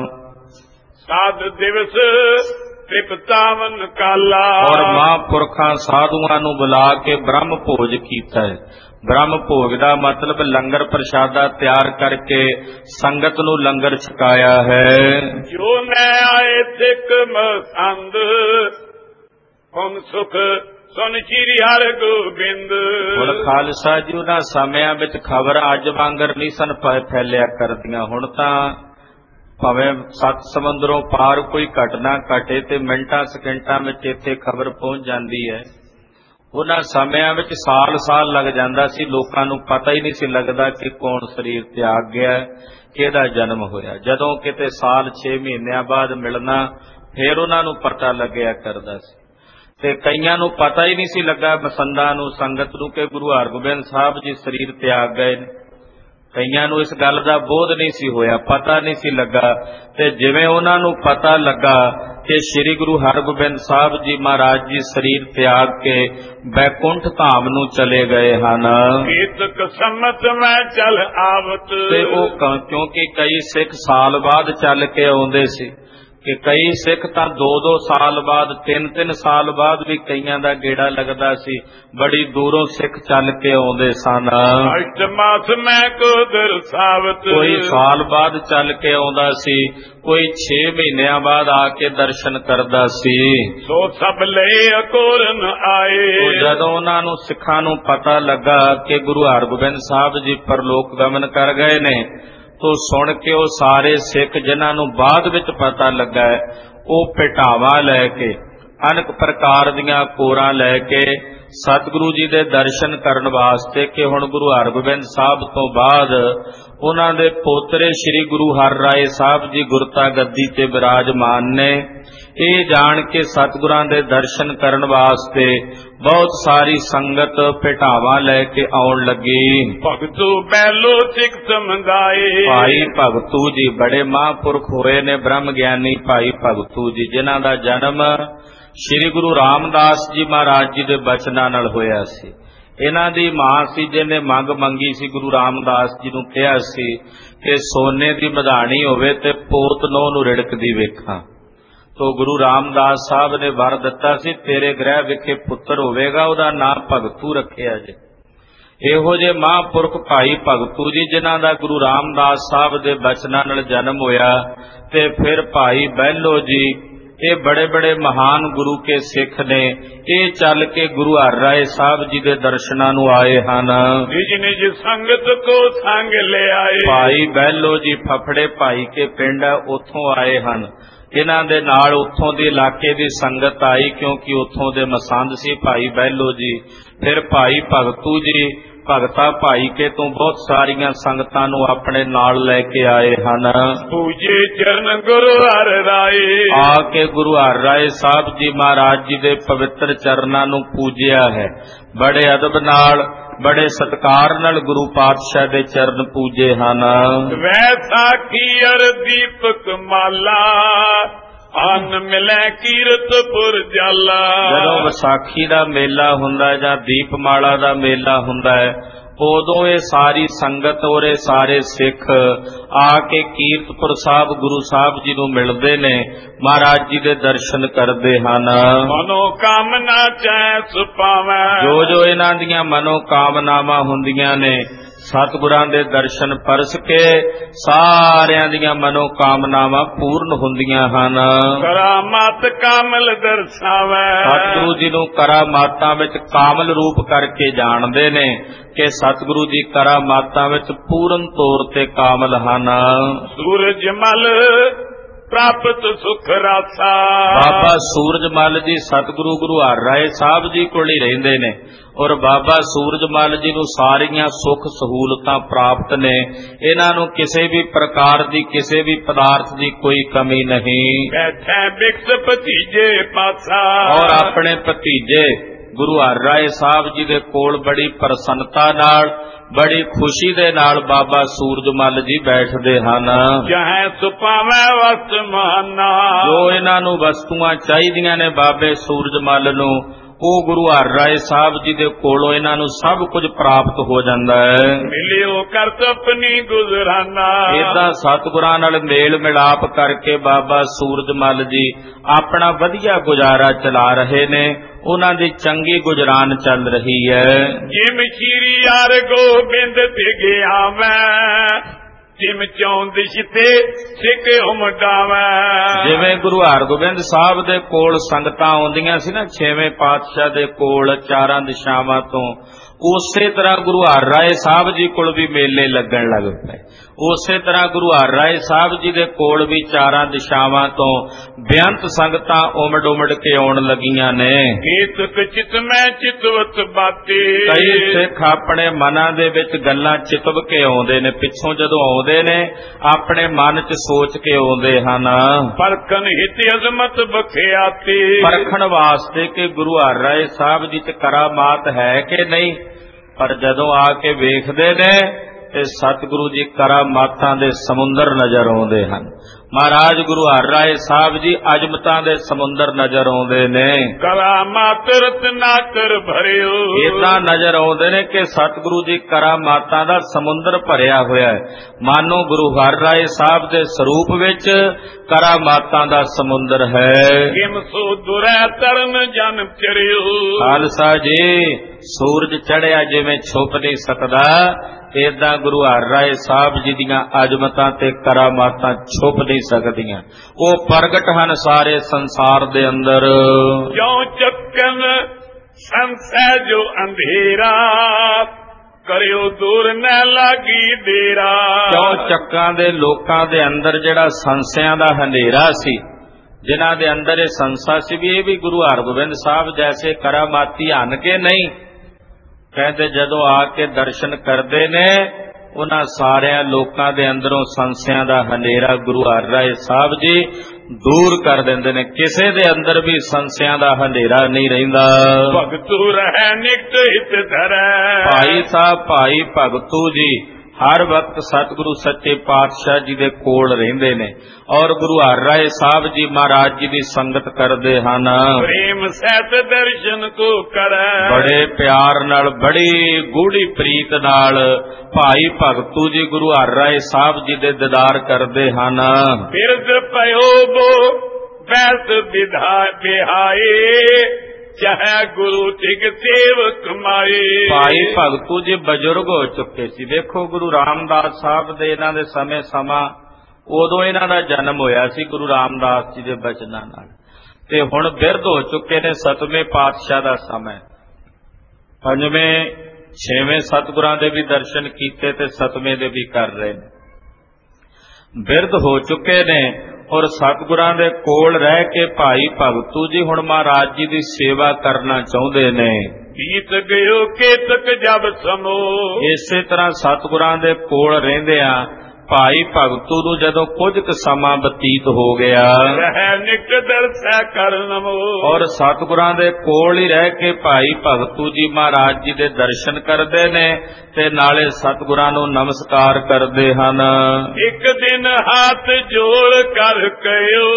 ਸਾਧ ਦਿਵਸ ਤ੍ਰਿਪਤਾਵਨ ਕਾਲਾ। ਔਰ ਮਹਾਂਪੁਰਖਾਂ ਸਾਧੂਆਂ ਨੂੰ ਬੁਲਾ ਕੇ ਬ੍ਰਹਮ ਭੋਜ ਕੀਤਾ ਹੈ। ਬ੍ਰਹਮ ਭੋਗ ਦਾ ਮਤਲਬ ਲੰਗਰ ਪ੍ਰਸ਼ਾਦਾ ਤਿਆਰ ਕਰਕੇ ਸੰਗਤ ਨੂੰ ਲੰਗਰ ਛਕਾਇਆ ਹੈ। ਜੋ ਮੈਂ ਆਏ ਸਿੱਖ ਮਸੰਦ ਹਮ ਸੁਖ ਸੁਨ ਸ੍ਰੀ ਹਰਿ ਗੋਬਿੰਦ। ਹੁਣ ਖਾਲਸਾ ਜੀ ਉਹਨਾਂ ਸਮਿਆਂ ਵਿੱਚ ਖਬਰ ਅੱਜ ਵਾਂਗਰ ਨਹੀਂ ਸਨ ਫੈਲਿਆ ਕਰਦੀਆਂ। ਹੁਣ ਤਾਂ ਭਾਵੇਂ 7 ਸਮੁੰਦਰੋਂ ਪਾਰ ਕੋਈ ਘਟਨਾ ਘਟੇ ਤੇ ਮਿੰਟਾਂ ਸਕਿੰਟਾਂ ਵਿੱਚ ਇੱਥੇ ਖਬਰ ਪਹੁੰਚ ਜਾਂਦੀ ਹੈ। ਉਹਨਾਂ ਸਮਿਆਂ ਵਿੱਚ ਸਾਲ ਲੱਗ ਜਾਂਦਾ ਸੀ, ਲੋਕਾਂ ਨੂੰ ਪਤਾ ਹੀ ਨਹੀਂ ਸੀ ਲੱਗਦਾ ਕਿ ਕੌਣ ਸਰੀਰ ਤਿਆਗ ਗਿਆ, ਕਿਹਦਾ ਜਨਮ ਹੋਇਆ। ਜਦੋਂ ਕਿਤੇ ਸਾਲ 6 ਮਹੀਨਿਆਂ ਬਾਅਦ ਮਿਲਣਾ ਫਿਰ ਉਹਨਾਂ ਨੂੰ ਪਤਾ ਲੱਗਿਆ ਕਰਦਾ ਸੀ। ਤੇ ਕਈਆਂ ਨੂੰ ਪਤਾ ਹੀ ਨਹੀਂ ਸੀ ਲੱਗਾ, ਮਸੰਦਾਂ ਨੂੰ, ਸੰਗਤ ਨੂੰ, ਕਿ ਗੁਰੂ ਹਰਗੋਬਿੰਦ ਸਾਹਿਬ ਜੀ ਸਰੀਰ ਤਿਆਗ ਗਏ ਨੇ। ਕਈਆਂ ਨੂੰ ਇਸ ਗੱਲ ਦਾ ਬੋਧ ਨਹੀਂ ਸੀ ਹੋਇਆ, ਪਤਾ ਨਹੀਂ ਸੀ ਲੱਗਾ। ਤੇ ਜਿਵੇਂ ਉਹਨਾਂ ਨੂੰ ਪਤਾ ਲੱਗਾ ਕਿ ਸ੍ਰੀ ਗੁਰੂ ਹਰਗੋਬਿੰਦ ਸਾਹਿਬ ਜੀ ਮਹਾਰਾਜ ਜੀ ਸਰੀਰ ਤਿਆਗ ਕੇ ਬੈਕੁੰਠ ਧਾਮ ਨੂੰ ਚਲੇ ਗਏ ਹਨ। ਕੀਤਕ ਸੰਮਤ ਮੈਂ ਚਲ ਆਵਤ। ਤੇ ਉਹ ਕਿਉਂਕਿ ਕਈ ਸਿੱਖ ਸਾਲ ਬਾਅਦ ਚੱਲ ਕੇ ਆਉਂਦੇ ਸੀ, ਕਿ ਕਈ ਸਿੱਖ ਤਾਂ 2-2 ਸਾਲ ਬਾਅਦ, 3-3 ਸਾਲ ਬਾਅਦ ਵੀ ਕਈਆਂ ਦਾ ਗੇੜਾ ਲੱਗਦਾ ਸੀ। ਬੜੀ ਦੂਰੋਂ ਸਿੱਖ ਚੱਲ ਕੇ ਆਉਂਦੇ ਸਨ। ਅਸ਼ਟਮਾਸ ਮੈਂ ਕੋ ਦਰਸਾਵਤ। ਕੋਈ ਸਾਲ ਬਾਅਦ ਚੱਲ ਕੇ ਆਉਂਦਾ ਸੀ, ਕੋਈ 6 ਮਹੀਨਿਆਂ ਬਾਅਦ ਆ ਕੇ ਦਰਸ਼ਨ ਕਰਦਾ ਸੀ। ਸੋ ਸਭ ਲਈ ਅਕੋਰਨ ਆਏ। ਜਦੋਂ ਉਹਨਾਂ ਨੂੰ ਸਿੱਖਾਂ ਨੂੰ ਪਤਾ ਲੱਗਾ ਕਿ ਗੁਰੂ ਹਰਗੋਬਿੰਦ ਸਾਹਿਬ ਜੀ ਪਰਲੋਕ ਗਮਨ ਕਰ ਗਏ ਨੇ, ਤੋ ਸੁਣ ਕੇ ਉਹ ਸਾਰੇ ਸਿੱਖ ਜਿਨ੍ਹਾਂ ਨੂੰ ਬਾਅਦ ਵਿੱਚ ਪਤਾ ਲੱਗਾ ਹੈ, ਉਹ ਭੇਟਾਵਾਂ ਲੈ ਕੇ, ਅਨੇਕ ਪ੍ਰਕਾਰ ਦੀਆਂ ਕੋਰਾਂ ਲੈ ਕੇ ਸਤਿਗੁਰੂ ਜੀ ਦੇ ਦਰਸ਼ਨ ਕਰਨ ਵਾਸਤੇ, ਕਿ ਹੁਣ ਗੁਰੂ ਹਰਗੋਬਿੰਦ ਸਾਹਿਬ ਤੋਂ ਬਾਅਦ ਉਹਨਾਂ ਦੇ ਪੋਤਰੇ ਸ੍ਰੀ ਗੁਰੂ ਹਰਿਰਾਏ ਸਾਹਿਬ ਜੀ ਗੁਰਤਾ ਗੱਦੀ ਤੇ ਬਿਰਾਜਮਾਨ ਨੇ। ਇਹ ਜਾਣ ਕੇ ਸਤਿਗੁਰਾਂ ਦੇ ਦਰਸ਼ਨ ਕਰਨ ਵਾਸਤੇ ਬਹੁਤ ਸਾਰੀ ਸੰਗਤ ਭੇਟਾਵਾਂ ਲੈ ਕੇ ਆਉਣ ਲੱਗੀ। ਭਗਤੂ ਬੈਲੋ ਸਿੱਖ ਸਮਝਾਏ। ਭਾਈ ਭਗਤੂ ਜੀ ਬੜੇ ਮਹਾਂਪੁਰਖ ਹੋਏ ਨੇ, ਬ੍ਰਹਮ ਗਿਆਨੀ ਭਾਈ ਭਗਤੂ ਜੀ, ਜਿਨ੍ਹਾਂ ਦਾ ਜਨਮ ਸ੍ਰੀ ਗੁਰੂ ਰਾਮਦਾਸ ਜੀ ਮਹਾਰਾਜ ਜੀ ਦੇ ਬਚਨਾਂ ਨਾਲ ਹੋਇਆ ਸੀ। ਇਹਨਾਂ ਦੀ ਮਾਂ ਸੀ ਜਿਹਨੇ ਮੰਗ ਮੰਗੀ ਸੀ, ਗੁਰੂ ਰਾਮਦਾਸ ਜੀ ਨੂੰ ਕਿਹਾ ਸੀ ਕਿ ਸੋਨੇ ਦੀ ਮਧਾਣੀ ਹੋਵੇ ਤੇ ਪੋਤ ਨੂੰਹ ਨੂੰ ਰਿੜਕਦੀ ਵੇਖਾਂ। ਤੋ ਗੁਰੂ ਰਾਮਦਾਸ ਸਾਹਿਬ ਨੇ ਵਰ ਦਿੱਤਾ ਸੀ, ਤੇਰੇ ਗ੍ਰਹਿ ਵਿਖੇ ਪੁੱਤਰ ਹੋਵੇਗਾ, ਉਹਦਾ ਨਾਮ ਭਗਤੂ ਰੱਖਿਆ ਜੇ। ਇਹੋ ਜਿਹੇ ਮਹਾਂਪੁਰਖ ਭਾਈ ਭਗਤੂ ਜੀ, ਜਿਨ੍ਹਾਂ ਦਾ ਗੁਰੂ ਰਾਮਦਾਸ ਸਾਹਿਬ ਦੇ ਬਚਨਾਂ ਨਾਲ ਜਨਮ ਹੋਇਆ। ਤੇ ਫਿਰ ਭਾਈ ਬਹਿਲੋ ਜੀ, ਇਹ ਬੜੇ ਬੜੇ ਮਹਾਨ ਗੁਰੂ ਕੇ ਸਿੱਖ ਨੇ, ਇਹ ਚੱਲ ਕੇ ਗੁਰੂ ਹਰਿਰਾਏ ਸਾਹਿਬ ਜੀ ਦੇ ਦਰਸ਼ਨਾਂ ਨੂੰ ਆਏ ਹਨ। ਨਿਜ ਨਿਜ ਸੰਗਤ ਕੋ ਸੰਗ ਲੈ ਆਏ। ਭਾਈ ਬਹਿਲੋ ਜੀ ਫਫੜੇ ਭਾਈ ਕੇ ਪਿੰਡ ਉੱਥੋਂ ਆਏ ਹਨ। ਇਹਨਾਂ ਦੇ ਨਾਲ ਉੱਥੋਂ ਦੇ ਇਲਾਕੇ ਦੀ ਸੰਗਤ ਆਈ, ਕਿਉਂਕਿ ਉੱਥੋਂ ਦੇ ਮਸੰਦ ਸੀ ਭਾਈ ਬਹਿਲੋ ਜੀ। ਫਿਰ ਭਾਈ ਭਗਤੂ ਜੀ ਭਗਤਾ ਭਾਈ ਕੇ ਤੋਂ ਬਹੁਤ ਸਾਰੀਆਂ ਸੰਗਤਾਂ ਨੂੰ ਆਪਣੇ ਨਾਲ ਲੈ ਕੇ ਆਏ ਹਨ। ਪੂਜੇ ਚਰਨ ਗੁਰੂ ਹਰਿਰਾਏ। ਆ ਕੇ ਗੁਰੂ ਹਰਿਰਾਏ ਸਾਹਿਬ ਜੀ ਮਹਾਰਾਜ ਜੀ ਦੇ ਪਵਿੱਤਰ ਚਰਨਾਂ ਨੂੰ ਪੂਜਿਆ ਹੈ। ਬੜੇ ਅਦਬ ਨਾਲ, ਬੜੇ ਸਤਿਕਾਰ ਨਾਲ ਗੁਰੂ ਪਾਤਸ਼ਾਹ ਦੇ ਚਰਨ ਪੂਜੇ ਹਨ। ਵੈਸਾ ਕੀ ਅਰ ਦੀਪਕ ਮਾਲਾ ਅੰਨ ਮਿਲੇ ਕੀਰਤਪੁਰ ਜਾਲਾ। ਜਦੋਂ ਵਿਸਾਖੀ ਦਾ ਮੇਲਾ ਹੁੰਦਾ ਜਾਂ ਦੀਪਮਾਲਾ ਦਾ ਮੇਲਾ ਹੁੰਦਾ ਹੈ, ਉਦੋਂ ਇਹ ਸਾਰੀ ਸੰਗਤ ਔਰ ਇਹ ਸਾਰੇ ਸਿੱਖ ਆ ਕੇ ਕੀਰਤਪੁਰ ਸਾਹਿਬ ਗੁਰੂ ਸਾਹਿਬ ਜੀ ਨੂੰ ਮਿਲਦੇ ਨੇ, ਮਹਾਰਾਜ ਜੀ ਦੇ ਦਰਸ਼ਨ ਕਰਦੇ ਹਨ। ਮਨੋ ਕਾਮਨਾ ਚੈ ਸੁਪਾਵੈ, ਜੋ ਜੋ ਇਹਨਾਂ ਦੀਆਂ ਮਨੋ ਕਾਮਨਾਵਾਂ ਹੁੰਦੀਆਂ ਨੇ ਸਤਿਗੁਰਾਂ ਦੇ ਦਰਸ਼ਨ ਪਰਸ ਕੇ ਸਾਰਿਆਂ ਦੀਆਂ ਮਨੋ ਕਾਮਨਾਵਾਂ ਪੂਰਨ ਹੁੰਦੀਆਂ ਹਨ। ਕਰਾਮਾਤ ਕਾਮਲ ਦਰਸਾਵੈ, ਸਤਿਗੁਰੂ ਜੀ ਨੂੰ ਕਰਾਮਾਤਾਂ ਵਿੱਚ ਕਾਮਲ ਰੂਪ ਕਰਕੇ ਜਾਣਦੇ ਨੇ ਕਿ ਸਤਿਗੁਰੂ ਜੀ ਕਰਾਮਾਤਾਂ ਵਿੱਚ ਪੂਰਨ ਤੌਰ ਤੇ ਕਾਮਲ ਹਨ। ਸੂਰਜ ਮਲ ਪ੍ਰਾਪਤ ਸੁਖ ਰਾਸਾ, ਬਾਬਾ ਸੂਰਜਮਲ ਜੀ ਸਤਿਗੁਰੂ ਗੁਰੂ ਹਰਿ ਰਾਏ ਸਾਹਿਬ ਜੀ ਕੋਲ ਹੀ ਰਹਿੰਦੇ ਨੇ ਔਰ ਬਾਬਾ ਸੂਰਜਮਲ ਜੀ ਨੂੰ ਸਾਰੀਆਂ ਸੁੱਖ ਸਹੂਲਤਾਂ ਪ੍ਰਾਪਤ ਨੇ। ਇਹਨਾਂ ਨੂੰ ਕਿਸੇ ਵੀ ਪ੍ਰਕਾਰ ਦੀ ਕਿਸੇ ਵੀ ਪਦਾਰਥ ਦੀ ਕੋਈ ਕਮੀ ਨਹੀਂ। ਬੈਠੇ ਬਿਕਸ ਭਤੀਜੇ ਪਾਸਾ, ਔਰ ਆਪਣੇ ਭਤੀਜੇ ਗੁਰੂ ਹਰਿ ਰਾਏ ਸਾਹਿਬ ਜੀ ਦੇ ਕੋਲ ਬੜੀ ਪ੍ਰਸੰਨਤਾ ਨਾਲ ਬੜੀ ਖੁਸ਼ੀ ਦੇ ਨਾਲ ਬਾਬਾ ਸੂਰਜਮਲ ਜੀ ਬੈਠਦੇ ਹਨ। ਚਾਹੇ ਸੁਪਾਵੈ ਵਸਤ ਮਾਨਾ, ਜੋ ਇਹਨਾਂ ਨੂੰ ਵਸਤੂਆਂ ਚਾਹੀਦੀਆਂ ਨੇ ਬਾਬੇ ਸੂਰਜਮਲ ਨੂੰ ਉਹ ਗੁਰੂ ਹਰਿ ਰਾਏ ਸਾਹਿਬ ਜੀ ਦੇ ਕੋਲੋਂ ਇਹਨਾਂ ਨੂੰ ਸਭ ਕੁਝ ਪ੍ਰਾਪਤ ਹੋ ਜਾਂਦਾ ਹੈ। ਮਿਲਿਓ ਕਰਤ ਆਪਣੀ ਗੁਜ਼ਰਾਨਾ, ਏਦਾਂ ਸਤਿਗੁਰਾਂ ਨਾਲ ਮੇਲ ਮਿਲਾਪ ਕਰਕੇ ਬਾਬਾ ਸੂਰਜਮਲ ਜੀ ਆਪਣਾ ਵਧੀਆ ਗੁਜ਼ਾਰਾ ਚਲਾ ਰਹੇ ਨੇ। ਉਹਨਾਂ ਦੀ ਚੰਗੀ ਗੁਜਰਾਨ ਚੱਲ ਰਹੀ ਹੈ। ਜਿਮ ਸ਼੍ਰੀ ਯਾਰ ਗੋਬਿੰਦ ਤੇ ਗਿਆ ਮੈਂ, ਜਿਮ ਚੌਂਦਿਸ਼ ਤੇ ਸਿੱਖ ਉਮਟਾਵੈ। ਜਿਵੇਂ ਗੁਰੂ ਹਰਗੋਬਿੰਦ ਸਾਹਿਬ ਦੇ ਕੋਲ ਸੰਗਤਾਂ ਆਉਂਦੀਆਂ ਸੀ ਨਾ 6ਵੇਂ ਪਾਤਸ਼ਾਹ ਦੇ ਕੋਲ ਚਾਰਾਂ ਦਿਸ਼ਾਵਾਂ ਤੋਂ, ਉਸੇ ਤਰ੍ਹਾਂ ਗੁਰੂ ਹਰਿ ਰਾਏ ਸਾਹਿਬ ਜੀ ਕੋਲ ਵੀ ਮੇਲੇ ਲੱਗਣ ਲੱਗ ਪਏ। ਉਸੇ ਤਰ੍ਹਾਂ ਗੁਰੂ ਹਰਿ ਰਾਏ ਸਾਹਿਬ ਜੀ ਦੇ ਕੋਲ ਵੀ ਚਾਰਾਂ ਦਿਸ਼ਾਵਾਂ ਤੋਂ ਬੇਅੰਤ ਸੰਗਤਾਂ ਉਮੜ ਉਮੜ ਕੇ ਆਉਣ ਲੱਗੀਆਂ ਨੇ। ਕੀਤਕ ਚਿਤ ਮੈਂ ਚਿਤਵਤ ਬਾਤੇ, ਕਈ ਸਿੱਖ ਆਪਣੇ ਮਨਾਂ ਦੇ ਵਿੱਚ ਗੱਲਾਂ ਚਿਤਵ ਕੇ ਆਉਂਦੇ ਨੇ, ਪਿੱਛੋਂ ਜਦੋਂ ਆਉਂਦੇ ਨੇ ਆਪਣੇ ਮਨ 'ਚ ਸੋਚ ਕੇ ਆਉਂਦੇ ਹਨ। ਪਰਖਣ ਹਿਤ ਅਜ਼ਮਤ ਬਖਿਆਤੀ, ਪਰਖਣ ਵਾਸਤੇ ਕਿ ਗੁਰੂ ਹਰਿ ਰਾਏ ਸਾਹਿਬ ਜੀ 'ਚ ਕਰਾਮਾਤ ਹੈ ਕਿ ਨਹੀਂ। ਪਰ ਜਦੋਂ ਆ ਕੇ ਵੇਖਦੇ ਨੇ ਤੇ ਸਤਿਗੁਰੂ ਜੀ ਕਰਾਮਾਤਾਂ ਦੇ ਸਮੁੰਦਰ ਨਜ਼ਰ ਆਉਂਦੇ ਹਨ। ਮਹਾਰਾਜ ਗੁਰੂ ਹਰਿ ਰਾਏ ਸਾਹਿਬ ਜੀ ਅਜਮਤਾਂ ਦੇ ਸਮੁੰਦਰ ਨਜ਼ਰ ਆਉਂਦੇ ਨੇ। ਕਰਾਮਾਤ ਰਤਨਾਕਰ ਭਰਿਓ, ਏਦਾਂ ਨਜ਼ਰ ਆਉਂਦੇ ਨੇ ਕਿ ਸਤਿਗੁਰੂ ਜੀ ਕਰਾਮਾਤਾਂ ਦਾ ਸਮੁੰਦਰ ਭਰਿਆ ਹੋਇਆ ਹੈ। ਮਾਨੋ ਗੁਰੂ ਹਰਿ ਰਾਏ ਸਾਹਿਬ ਦੇ ਸਰੂਪ ਵਿੱਚ ਕਰਾਮਾਤਾਂ ਦਾ ਸਮੁੰਦਰ ਹੈ। ਕਿਮ ਸੋ ਦੁਰੈ ਤਰਨ ਜਨ ਚਰਿਓ, ਖਾਲਸਾ ਜੀ ਸੂਰਜ ਚੜ੍ਹਿਆ ਜਿਵੇਂ ਛੁਪ ਨਹੀਂ ਸਕਦਾ, ਏਦਾਂ ਗੁਰੂ ਹਰਿ ਰਾਏ ਸਾਹਿਬ ਜੀ ਦੀਆਂ ਅਜਮਤਾਂ ਤੇ ਕਰਾਮਾਤਾਂ ਛੁਪ ਨਹੀਂ ਸਕਦੀਆਂ। ਉਹ ਪ੍ਰਗਟ ਹਨ ਸਾਰੇ ਸੰਸਾਰ ਦੇ ਅੰਦਰ। ਕਿਉਂ ਚੱਕਨ ਸੰਸੈ ਜੋ ਅੰਧੇਰਾ, ਕਰਿਓ ਦੂਰ ਨ ਲਾਗੀ ਦੇਰਾ। ਕਿਉਂ ਚੱਕਾਂ ਦੇ ਲੋਕਾਂ ਦੇ ਅੰਦਰ ਜਿਹੜਾ ਸੰਸਿਆਂ ਦਾ ਹਨੇਰਾ ਸੀ, ਜਿਨ੍ਹਾਂ ਦੇ ਅੰਦਰ ਇਹ ਸੰਸਾ ਸੀ ਵੀ ਇਹ ਵੀ ਗੁਰੂ ਹਰਗੋਬਿੰਦ ਸਾਹਿਬ ਜੈਸੇ ਕਰਾਮਾਤੀ ਹਨ ਕਿ ਨਹੀਂ। ਕਹਿੰਦੇ ਜਦੋਂ ਆ ਕੇ ਦਰਸ਼ਨ ਕਰਦੇ ਨੇ ਉਹਨਾਂ ਸਾਰਿਆਂ ਲੋਕਾਂ ਦੇ ਅੰਦਰੋਂ ਸੰਸਿਆਂ ਦਾ ਹਨੇਰਾ ਗੁਰੂ ਹਰਿ ਰਾਏ ਸਾਹਿਬ ਜੀ ਦੂਰ ਕਰ ਦਿੰਦੇ ਨੇ। ਕਿਸੇ ਦੇ ਅੰਦਰ ਵੀ ਸੰਸਿਆਂ ਦਾ ਹਨੇਰਾ ਨਹੀਂ ਰਹਿੰਦਾ। ਭਗਤੂ ਰਹਿ ਨਿਕਟ ਹਿਤ ਧਰੈ, ਭਾਈ ਸਾਹਿਬ ਭਾਈ ਭਗਤੂ ਜੀ ਹਰ ਵਕਤ ਸਤਿਗੁਰੂ ਸੱਚੇ ਪਾਤਸ਼ਾਹ ਜੀ ਦੇ ਕੋਲ ਰਹਿੰਦੇ ਨੇ ਔਰ ਗੁਰੂ ਹਰਿ ਰਾਏ ਸਾਹਿਬ ਜੀ ਮਹਾਰਾਜ ਜੀ ਦੀ ਸੰਗਤ ਕਰਦੇ ਹਨ। ਪ੍ਰੇਮ ਸਹਿਤ ਦਰਸ਼ਨ ਕੋ ਕਰੈ, ਬੜੇ ਪਿਆਰ ਨਾਲ ਬੜੀ ਗੂੜੀ ਪ੍ਰੀਤ ਨਾਲ ਭਾਈ ਭਗਤੂ ਜੀ ਗੁਰੂ ਹਰਿ ਰਾਏ ਸਾਹਿਬ ਜੀ ਦੇ ਦੀਦਾਰ ਕਰਦੇ ਹਨ। ਬਿਰਦ ਪਇਓ ਬੋ ਬੈਸ ਵਿਧਾ ਬਿਹਾਏ, ਚਾਹੇ ਗੁਰੂ ਤਿਗ ਸੇਵਕ ਮਾਏ। ਭਾਈ ਭਗਤੂ ਜੀ ਬਜ਼ੁਰਗ ਹੋ ਚੁੱਕੇ ਸੀ। ਵੇਖੋ ਗੁਰੂ ਰਾਮਦਾਸ ਸਾਹਿਬ ਦੇ ਇਹਨਾਂ ਦੇ ਸਮੇਂ ਸਮਾਂ ਉਦੋਂ ਇਹਨਾਂ ਦਾ ਜਨਮ ਹੋਇਆ ਸੀ ਗੁਰੂ ਰਾਮਦਾਸ ਜੀ ਦੇ ਬਚਨਾਂ ਨਾਲ, ਤੇ ਹੁਣ ਬਿਰਧ ਹੋ ਚੁੱਕੇ ਨੇ। 7ਵੇਂ ਪਾਤਸ਼ਾਹ ਦਾ ਸਮਾਂ, 5ਵੇਂ 6ਵੇਂ ਸਤਿਗੁਰਾਂ ਦੇ ਵੀ ਦਰਸ਼ਨ ਕੀਤੇ ਤੇ 7ਵੇਂ ਦੇ ਵੀ ਕਰ ਰਹੇ ਨੇ। ਬਿਰਧ ਹੋ ਚੁੱਕੇ ਨੇ ਔਰ ਸਤਿਗੁਰਾਂ ਦੇ ਕੋਲ ਰਹਿ ਕੇ ਭਾਈ ਭਗਤੂ ਜੀ ਹੁਣ ਮਹਾਰਾਜ ਜੀ ਦੀ ਸੇਵਾ ਕਰਨਾ ਚਾਹੁੰਦੇ ਨੇ। ਬੀਤ ਗਇਓ ਕੇਤਕ ਜਬ ਸਮੋ, ਇਸੇ ਤਰ੍ਹਾਂ ਸਤਿਗੁਰਾਂ ਦੇ ਕੋਲ ਰਹਿੰਦਿਆਂ ਭਾਈ ਭਗਤੂ ਨੂੰ ਜਦੋਂ ਕੁਝ ਕੁ ਸਮਾਂ ਬਤੀਤ ਹੋ ਗਿਆ, ਰਹਿ ਨਿਕਟ ਦਰਸੈ ਕਰਨਮੋ, ਔਰ ਸਤਿਗੁਰਾਂ ਦੇ ਕੋਲ ਹੀ ਰਹਿ ਕੇ ਭਾਈ ਭਗਤੂ ਜੀ ਮਹਾਰਾਜ ਜੀ ਦੇ ਦਰਸ਼ਨ ਕਰਦੇ ਨੇ ਤੇ ਨਾਲੇ ਸਤਿਗੁਰਾਂ ਨੂੰ ਨਮਸਕਾਰ ਕਰਦੇ ਹਨ। ਇੱਕ ਦਿਨ ਹੱਥ ਜੋੜ ਕਰ ਕਹਿਓ,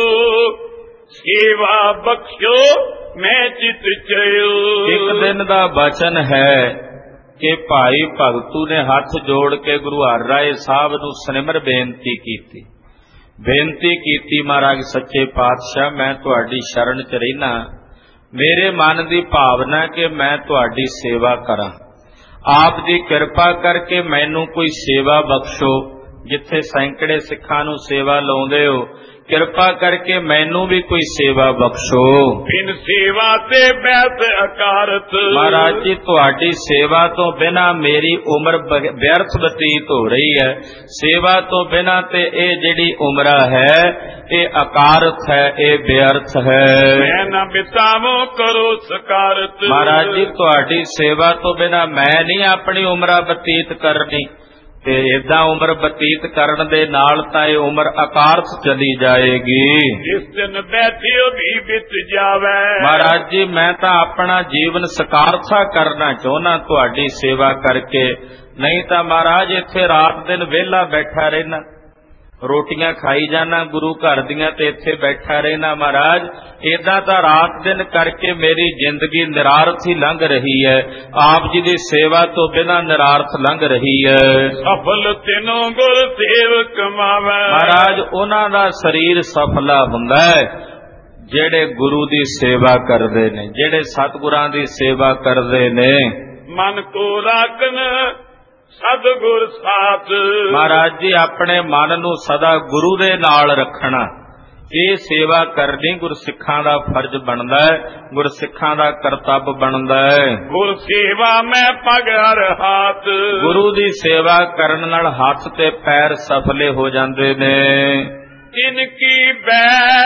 ਸੇਵਾ ਬਖਸ਼ੋ ਮੈਂ ਚਿਤ ਚਿਓ। ਇੱਕ ਦਿਨ ਦਾ ਬਚਨ ਹੈ ਕਿ ਭਾਈ ਭਗਤੂ ਨੇ ਹੱਥ ਜੋੜ ਕੇ ਗੁਰੂ ਹਰਿਰਾਏ ਸਾਹਿਬ ਨੂੰ ਸਿਮਰ ਬੇਨਤੀ ਕੀਤੀ। ਬੇਨਤੀ ਕੀਤੀ, ਮਹਾਰਾਜ ਸੱਚੇ ਪਾਤਸ਼ਾਹ, ਮੈਂ ਤੁਹਾਡੀ ਸ਼ਰਨ ਚ ਰਹਿਣਾ। ਮੇਰੇ ਮਨ ਦੀ ਭਾਵਨਾ ਕਿ ਮੈਂ ਤੁਹਾਡੀ ਸੇਵਾ ਕਰਾਂ। ਆਪ ਦੀ ਕਿਰਪਾ ਕਰਕੇ ਮੈਨੂੰ ਕੋਈ ਸੇਵਾ ਬਖਸ਼ੋ। ਜਿੱਥੇ ਸੈਂਕੜੇ ਸਿੱਖਾਂ ਨੂੰ ਸੇਵਾ ਲਾਉਂਦੇ ਹੋ, ਕਿਰਪਾ ਕਰਕੇ ਮੈਨੂੰ ਵੀ ਕੋਈ ਸੇਵਾ ਬਖਸ਼ੋ। ਬਿਨ ਸੇਵਾ ਤੇ ਬੈਠ ਅਕਾਰਤ। ਮਹਾਰਾਜ ਜੀ, ਤੁਹਾਡੀ ਸੇਵਾ ਤੋਂ ਬਿਨਾਂ ਮੇਰੀ ਉਮਰ ਵਿਅਰਥ ਬਤੀਤ ਹੋ ਰਹੀ ਹੈ। ਸੇਵਾ ਤੋਂ ਬਿਨਾਂ ਤੇ ਇਹ ਜਿਹੜੀ ਉਮਰ ਹੈ ਇਹ ਅਕਾਰਤ ਹੈ, ਇਹ ਵਿਅਰਥ ਹੈ। ਮੈਂ ਨਾ ਬਿਤਾਵੋ ਕਰੋ ਸਕਾਰਤ। ਮਹਾਰਾਜ ਜੀ, ਤੁਹਾਡੀ ਸੇਵਾ ਤੋਂ ਬਿਨਾਂ ਮੈਂ ਨਹੀਂ ਆਪਣੀ ਉਮਰ ਬਤੀਤ ਕਰਨੀ, ਤੇ ਏਦਾਂ ਉਮਰ ਬਤੀਤ ਕਰਨ ਦੇ ਨਾਲ ਤਾਂ ਇਹ ਉਮਰ ਅਕਾਰਥ ਚਲੀ ਜਾਏਗੀ। ਜਿਸ ਦਿਨ ਬੈਠਿਓ ਵੀ ਬਿਤ ਜਾਵੇ। ਮਹਾਰਾਜ ਜੀ, ਮੈਂ ਤਾਂ ਆਪਣਾ ਜੀਵਨ ਸਕਾਰਥਾ ਕਰਨਾ ਚਾਹੁੰਦਾ ਤੁਹਾਡੀ ਸੇਵਾ ਕਰਕੇ। ਨਹੀਂ ਤਾਂ ਮਹਾਰਾਜ ਇੱਥੇ ਰਾਤ ਦਿਨ ਵਿਹਲਾ ਬੈਠਾ ਰਹਿਣਾ, ਰੋਟੀਆਂ ਖਾਈ ਜਾਣਾ ਗੁਰੂ ਘਰ ਦੀਆਂ ਤੇ ਇੱਥੇ ਬੈਠਾ ਰਹਿਣਾ। ਮਹਾਰਾਜ, ਏਦਾਂ ਤਾਂ ਰਾਤ ਦਿਨ ਕਰਕੇ ਮੇਰੀ ਜ਼ਿੰਦਗੀ ਨਿਰਾਰਥ ਹੀ ਲੰਘ ਰਹੀ ਹੈ। ਆਪ ਜੀ ਦੀ ਸੇਵਾ ਤੋਂ ਬਿਨਾਂ ਨਿਰਾਰਥ ਲੰਘ ਰਹੀ ਹੈ। ਸਫਲ ਤਿਨੋਂ ਗੁਰ ਸੇਵਕ ਕਮਾਵੇ। ਮਹਾਰਾਜ, ਉਹਨਾਂ ਦਾ ਸਰੀਰ ਸਫਲਾ ਹੁੰਦਾ ਹੈ ਜਿਹੜੇ ਗੁਰੂ ਦੀ ਸੇਵਾ ਕਰਦੇ ਨੇ, ਜਿਹੜੇ ਸਤਿਗੁਰਾਂ ਦੀ ਸੇਵਾ ਕਰਦੇ ਨੇ। ਮਨ ਕੋ ਰਾਖਨ ਸਤਿਗੁਰ ਸਾਥ। ਮਹਾਰਾਜ ਜੀ, ਆਪਣੇ ਮਨ ਨੂੰ ਸਦਾ ਗੁਰੂ ਦੇ ਨਾਲ ਰੱਖਣਾ, ਇਹ ਸੇਵਾ ਕਰਨੀ ਗੁਰਸਿੱਖਾਂ ਦਾ ਫਰਜ਼ ਬਣਦਾ ਹੈ, ਗੁਰਸਿੱਖਾਂ ਦਾ ਕਰਤੱਵ ਬਣਦਾ ਹੈ। ਗੁਰ ਸੇਵਾ ਮੈਂ ਪਗ ਹਰ ਹਾਥ। ਗੁਰੂ ਦੀ ਸੇਵਾ ਕਰਨ ਨਾਲ ਹੱਥ ਤੇ ਪੈਰ ਸਫਲੇ ਹੋ ਜਾਂਦੇ ਨੇ। ਜਿਨ ਕੀ ਬੈ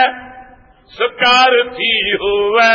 ਸਕਾਰਥੀ ਹੋਵੇ,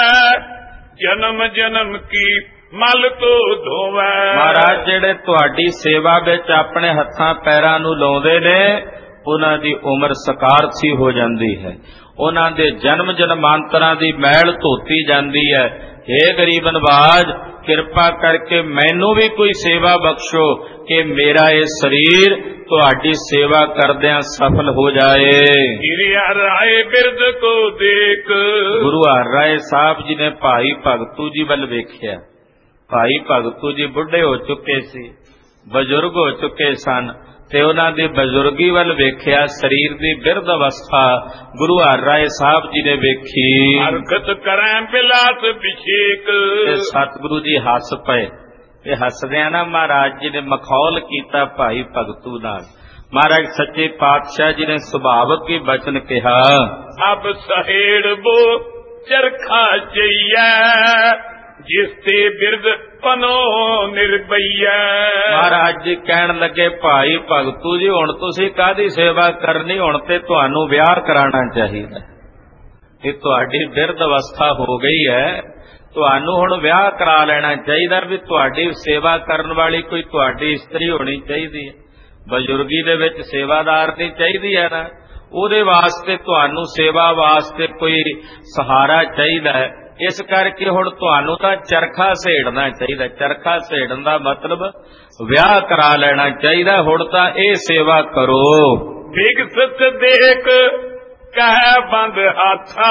ਜਨਮ ਜਨਮ ਕੀ ਮਲ ਤੋ ਧੋਵੇ। ਮਹਾਰਾਜ, ਜਿਹੜੇ ਤੁਹਾਡੀ ਸੇਵਾ ਵਿੱਚ ਆਪਣੇ ਹੱਥਾਂ ਪੈਰਾਂ ਨੂੰ ਲਾਉਂਦੇ ਨੇ, ਉਹਨਾਂ ਦੀ ਉਮਰ ਸਕਾਰਥੀ ਹੋ ਜਾਂਦੀ ਹੈ। ਉਹਨਾਂ ਦੇ ਜਨਮ ਜਨਮਾਂਤਰਾਂ ਦੀ ਮੈਲ ਧੋਤੀ ਜਾਂਦੀ ਹੈ। ਹੇ ਗਰੀਬ ਨਵਾਜ, ਕਿਰਪਾ ਕਰਕੇ ਮੈਨੂੰ ਵੀ ਕੋਈ ਸੇਵਾ ਬਖਸ਼ੋ ਕਿ ਮੇਰਾ ਇਹ ਸਰੀਰ ਤੁਹਾਡੀ ਸੇਵਾ ਕਰਦਿਆਂ ਸਫਲ ਹੋ ਜਾਏ। ਗਿਰਿ ਹਰਿਰਾਏ ਬਿਰਦ ਕੋ ਦੇਖ। ਗੁਰੂ ਹਰਿਰਾਏ ਸਾਹਿਬ ਜੀ ਨੇ ਭਾਈ ਭਗਤੂ ਜੀ ਵੱਲ ਵੇਖਿਆ। ਭਾਈ ਭਗਤੂ ਜੀ ਬੁੱਢੇ ਹੋ ਚੁੱਕੇ ਸੀ, ਬਜ਼ੁਰਗ ਹੋ ਚੁੱਕੇ ਸਨ, ਤੇ ਉਹਨਾਂ ਦੀ ਬਜ਼ੁਰਗੀ ਵੱਲ ਵੇਖਿਆ। ਸਰੀਰ ਦੀ ਬਿਰਧ ਅਵਸਥਾ ਗੁਰੂ ਹਰਿਰਾਏ ਸਾਹਿਬ ਜੀ ਨੇ ਵੇਖੀ। ਹਰਕਤ ਕਰੈ ਬਿਲਾਸ ਵਿਸ਼ੇਕ। ਤੇ ਸਤਿਗੁਰੂ ਜੀ ਹੱਸ ਪਏ, ਤੇ ਹੱਸਦਿਆਂ ਨਾ ਮਹਾਰਾਜ ਜੀ ਨੇ ਮਖੌਲ ਕੀਤਾ ਭਾਈ ਭਗਤੂ ਨਾਲ। ਮਹਾਰਾਜ ਸੱਚੇ ਪਾਤਸ਼ਾਹ ਜੀ ਨੇ ਸੁਭਾਵਕ ਹੀ ਬਚਨ ਕਿਹਾ, ਅਬ ਸਹੇੜ ਬੋ ਚਰਖਾ ਚਈਐ, ਜਿਸ ਤੇ ਬਿਰਦ ਪਨੋ ਨਿਰਭਈਐ। ਮਹਾਰਾਜ ਜੀ ਕਹਿਣ ਲੱਗੇ, ਭਾਈ ਭਗਤੂ ਜੀ, ਹੁਣ ਤੁਸੀਂ ਕਾਹਦੀ ਸੇਵਾ ਕਰਨੀ, ਹੁਣ ਤੇ ਤੁਹਾਨੂੰ ਵਿਆਹ ਕਰਾਉਣਾ ਚਾਹੀਦਾ। ਇਹ ਤੁਹਾਡੀ ਬਿਰਧ ਅਵਸਥਾ ਹੋ ਗਈ ਹੈ, ਤੁਹਾਨੂੰ ਹੁਣ ਵਿਆਹ ਕਰਾ ਲੈਣਾ ਚਾਹੀਦਾ। ਵੀ ਤੁਹਾਡੀ ਸੇਵਾ ਕਰਨ ਵਾਲੀ ਕੋਈ ਤੁਹਾਡੀ ਇਸਤਰੀ ਹੋਣੀ ਚਾਹੀਦੀ ਹੈ। ਬਜ਼ੁਰਗੀ ਦੇ ਵਿੱਚ ਸੇਵਾਦਾਰ ਨਹੀਂ ਚਾਹੀਦੀ ਹੈ ਨਾ, ਉਹਦੇ ਵਾਸਤੇ ਤੁਹਾਨੂੰ ਸੇਵਾ ਵਾਸਤੇ ਕੋਈ ਸਹਾਰਾ ਚਾਹੀਦਾ ਹੈ। ਇਸ ਕਰਕੇ ਹੁਣ ਤੁਹਾਨੂੰ ਤਾਂ ਚਰਖਾ ਸੇੜਨਾ ਚਾਹੀਦਾ। ਚਰਖਾ ਸੇੜਨ ਦਾ ਮਤਲਬ ਵਿਆਹ ਕਰਾ ਲੈਣਾ ਚਾਹੀਦਾ। ਹੁਣ ਤਾਂ ਇਹ ਸੇਵਾ ਕਰੋ। ਵਿਗਸਤ ਦੇਖ ਕਹਿ ਬੰਦ ਹਾਥਾ,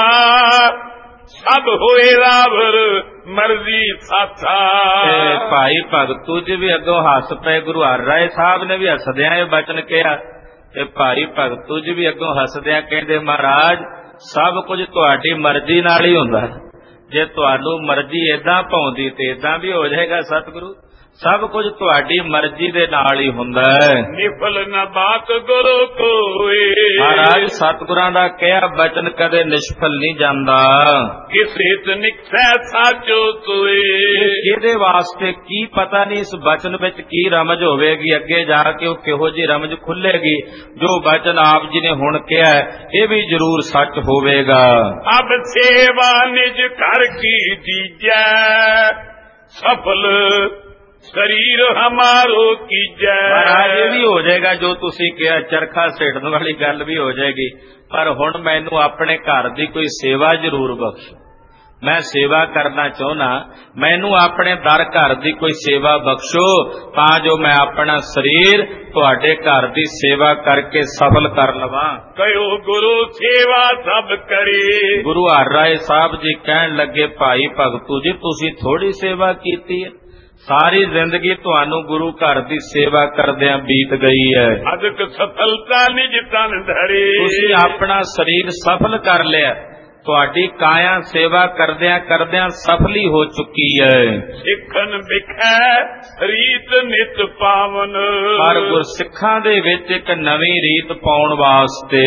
ਸਭ ਹੋਏ ਰਾਵਰ ਮਰਜ਼ੀ ਸਾਥਾ। ਤੇ ਭਾਈ ਭਗਤੂ ਜੀ ਵੀ ਅੱਗੋਂ ਹੱਸ ਪਏ। ਗੁਰੂ ਹਰਿਰਾਏ ਸਾਹਿਬ ਨੇ ਵੀ ਹੱਸਦਿਆਂ ਇਹ ਬਚਨ ਕਿਹਾ, ਤੇ ਭਾਈ ਭਗਤੂ ਜੀ ਵੀ ਅੱਗੋਂ ਹੱਸਦਿਆਂ ਕਹਿੰਦੇ, ਮਹਾਰਾਜ, ਸਭ ਕੁਝ ਤੁਹਾਡੀ ਮਰਜ਼ੀ ਨਾਲ ਹੀ ਹੁੰਦਾ ਹੈ। ਜੇ ਤੁਹਾਨੂੰ ਮਰਜ਼ੀ ਏਦਾਂ ਪਾਉਂਦੀ ਤੇ ਏਦਾਂ ਵੀ ਹੋ ਜਾਏਗਾ। ਸਤਿਗੁਰੂ, ਸਭ ਕੁਝ ਤੁਹਾਡੀ ਮਰਜ਼ੀ ਦੇ ਨਾਲ ਹੀ ਹੁੰਦਾ ਹੈ। ਨਿਫਲ ਨਾ ਬਾਤ ਗੁਰੂ ਕੋਏ। ਮਹਾਰਾਜ, ਸਤਿਗੁਰਾਂ ਦਾ ਕਿਹਾ ਬਚਨ ਕਦੇ ਨਿਸ਼ਫਲ ਨਹੀਂ ਜਾਂਦਾ। ਕਿਸੇ ਤੇ ਨਿਕਸੈ ਸਾਚੋ ਤੋਏ। ਇਹਦੇ ਵਾਸਤੇ ਕੀ ਪਤਾ ਨਹੀਂ ਇਸ ਬਚਨ ਵਿੱਚ ਕੀ ਰਮਜ ਹੋਵੇਗੀ, ਅੱਗੇ ਜਾ ਕੇ ਉਹ ਕਿਹੋ ਜਿਹੀ ਰਮਜ ਖੁੱਲੇਗੀ। ਜੋ ਬਚਨ ਆਪ ਜੀ ਨੇ ਹੁਣ ਕਿਹਾ ਇਹ ਵੀ ਜ਼ਰੂਰ ਸੱਚ ਹੋਵੇਗਾ। ਅਬ ਸੇਵਾ ਨਿਜ ਘਰ ਕੀ ਦੀਜੈ, ਸਫਲ ਸਰੀਰ ਹਮਾਰੋ ਕੀਜੈ। ਮਹਾਰਾਜ, ਇਹ ਵੀ ਹੋ ਜਾਏਗਾ ਜੋ ਤੁਸੀਂ ਕਿਹਾ, ਚਰਖਾ ਸੇੜਨ ਵਾਲੀ ਗੱਲ ਵੀ ਹੋ ਜਾਏਗੀ। ਪਰ ਹੁਣ ਮੈਨੂੰ ਆਪਣੇ ਘਰ ਦੀ ਕੋਈ ਸੇਵਾ ਜ਼ਰੂਰ ਬਖਸ਼ੋ। ਮੈਂ ਸੇਵਾ ਕਰਨਾ ਚਾਹੁੰਦਾ, ਮੈਨੂੰ ਆਪਣੇ ਦਰ ਘਰ ਦੀ ਕੋਈ ਸੇਵਾ ਬਖਸ਼ੋ, ਤਾਂ ਜੋ ਮੈਂ ਆਪਣਾ ਸਰੀਰ ਤੁਹਾਡੇ ਘਰ ਦੀ ਸੇਵਾ ਕਰਕੇ ਸਫਲ ਕਰ ਲਵਾਂ। ਕਹਿਓ ਗੁਰੂ ਸੇਵਾ ਸਭ ਕਰੇ। ਗੁਰੂ ਹਰਿਰਾਏ ਸਾਹਿਬ ਜੀ ਕਹਿਣ ਲੱਗੇ, ਭਾਈ ਭਗਤੂ ਜੀ, ਤੁਸੀਂ ਥੋੜੀ ਸੇਵਾ ਕੀਤੀ ਹੈ, ਸਾਰੀ ਜ਼ਿੰਦਗੀ ਤੁਹਾਨੂੰ ਗੁਰੂ ਘਰ ਦੀ ਸੇਵਾ ਕਰਦਿਆਂ ਬੀਤ ਗਈ ਹੈ। ਅਦਕ ਸਫਲਤਾ ਨਿਜ ਤਨ ਧਰੇ। ਤੁਸੀਂ ਆਪਣਾ ਸਰੀਰ ਸਫਲ ਕਰ ਲਿਆ, ਤੁਹਾਡੀ ਕਾਇਆ ਸੇਵਾ ਕਰਦਿਆਂ ਕਰਦਿਆਂ ਸਫਲੀ ਹੋ ਚੁੱਕੀ ਹੈ। ਸਿੱਖਨ ਵਿਖੈ ਰੀਤ ਨਿਤ ਪਾਵਨ। ਪਰ ਗੁਰਸਿੱਖਾਂ ਦੇ ਵਿੱਚ ਇੱਕ ਨਵੀਂ ਰੀਤ ਪਾਉਣ ਵਾਸਤੇ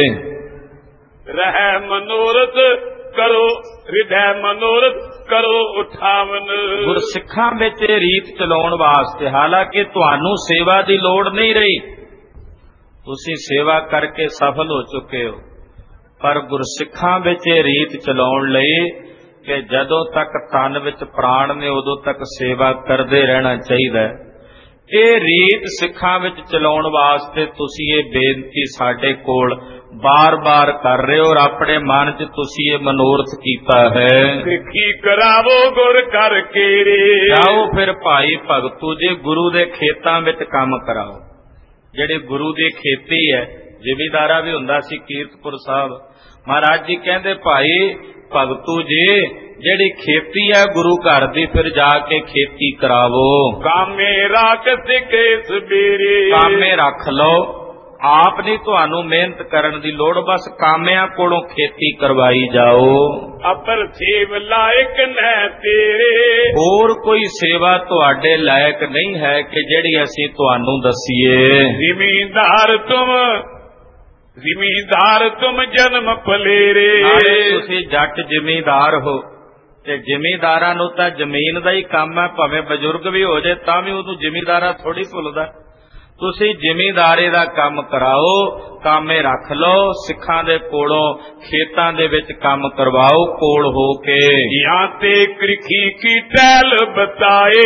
ਰਹਿ ਮਨੋਰਥ ਕਰੋ ਹਿਰਦੈ ਮਨੋਰਥ ਕਰੋ ਉਠਾਵਨ। ਗੁਰਸਿੱਖਾਂ ਵਿੱਚ ਇਹ ਰੀਤ ਚਲਾਉਣ ਵਾਸਤੇ, ਹਾਲਾਂਕਿ ਤੁਹਾਨੂੰ ਸੇਵਾ ਦੀ ਲੋੜ ਨਹੀਂ ਰਹੀ, ਤੁਸੀਂ ਸੇਵਾ ਕਰਕੇ ਸਫਲ ਹੋ ਚੁੱਕੇ ਹੋ, ਪਰ ਗੁਰਸਿੱਖਾਂ ਵਿੱਚ ਇਹ ਰੀਤ ਚਲਾਉਣ ਲਈ ਕਿ ਜਦੋਂ ਤੱਕ ਤਨ ਵਿੱਚ ਪ੍ਰਾਣ ਨੇ ਉਦੋਂ ਤੱਕ ਸੇਵਾ ਕਰਦੇ ਰਹਿਣਾ ਚਾਹੀਦਾ ਹੈ। ਇਹ ਰੀਤ ਸਿੱਖਾਂ ਵਿੱਚ ਚਲਾਉਣ ਵਾਸਤੇ ਤੁਸੀਂ ਇਹ ਬੇਨਤੀ ਸਾਡੇ ਕੋਲ ਬਾਰ-ਬਾਰ ਕਰ ਰਹੇ ਹੋ ਔਰ ਆਪਣੇ ਮਨ 'ਚ ਤੁਸੀਂ ਇਹ ਮਨੋਰਥ ਕੀਤਾ ਹੈ। ਸਿੱਖੀ ਕਰਾਵੋ ਗੁਰ ਕਰ ਕੇਰੇ। ਜਾਓ ਫਿਰ ਭਾਈ ਭਗਤੂ ਜੀ, ਗੁਰੂ ਦੇ ਖੇਤਾਂ ਵਿੱਚ ਕੰਮ ਕਰਾਓ। ਜਿਹੜੇ ਗੁਰੂ ਦੀ ਖੇਤੀ ਹੈ, ਜ਼ਿਮੀਂਦਾਰਾ ਵੀ ਹੁੰਦਾ ਸੀ ਕੀਰਤਪੁਰ ਸਾਹਿਬ, ਮਹਾਰਾਜ ਜੀ ਕਹਿੰਦੇ ਭਾਈ ਭਗਤੂ ਜੀ ਜਿਹੜੀ ਖੇਤੀ ਹੈ ਗੁਰੂ ਘਰ ਦੀ, ਫਿਰ ਜਾ ਕੇ ਖੇਤੀ ਕਰਾਵੋ। ਕਾਮੇ ਰੱਖ ਸਿੱਖੇ ਸਵੇਰੇ। ਕਾਮੇ ਰੱਖ ਲਓ, ਆਪ ਨਹੀਂ ਤੁਹਾਨੂੰ ਮਿਹਨਤ ਕਰਨ ਦੀ ਲੋੜ, ਬਸ ਕਾਮਿਆਂ ਕੋਲੋਂ ਖੇਤੀ ਕਰਵਾਈ ਜਾਓ। ਅਪਰ ਸੇਵ ਲਾਇਕ ਨੈ ਤੇਰੇ। ਹੋਰ ਕੋਈ ਸੇਵਾ ਤੁਹਾਡੇ ਲਾਇਕ ਨਹੀਂ ਹੈ ਕਿ ਜਿਹੜੀ ਅਸੀਂ ਤੁਹਾਨੂੰ ਦਸੀਏ। ਜ਼ਿਮੀਂਦਾਰ ਤੁਮ ਜਨਮ ਪਲੇਰੇ। ਤੁਸੀਂ ਜੱਟ ਜ਼ਿਮੀਂਦਾਰ ਹੋ ਤੇ ਜ਼ਿਮੀਂਦਾਰਾਂ ਨੂੰ ਤਾਂ ਜ਼ਮੀਨ ਦਾ ਹੀ ਕੰਮ ਹੈ, ਭਾਵੇਂ ਬਜ਼ੁਰਗ ਵੀ ਹੋ ਜਾਏ ਤਾਂ ਵੀ ਉਹਨੂੰ ਜ਼ਿਮੀਂਦਾਰਾ ਥੋੜੀ ਭੁੱਲਦਾ। ਤੁਸੀਂ ਜ਼ਿਮੀਂਦਾਰੇ ਦਾ ਕੰਮ ਕਰਾਓ, ਕਾਮੇ ਰੱਖ ਲਓ, ਸਿੱਖਾਂ ਦੇ ਕੋਲੋਂ ਖੇਤਾਂ ਦੇ ਵਿੱਚ ਕੰਮ ਕਰਵਾਓ ਕੋਲ ਹੋ ਕੇ। ਜਾਂ ਤੇ ਕ੍ਰਿਖੀ ਕੀ ਟਹਿਲ ਬਤਾਏ,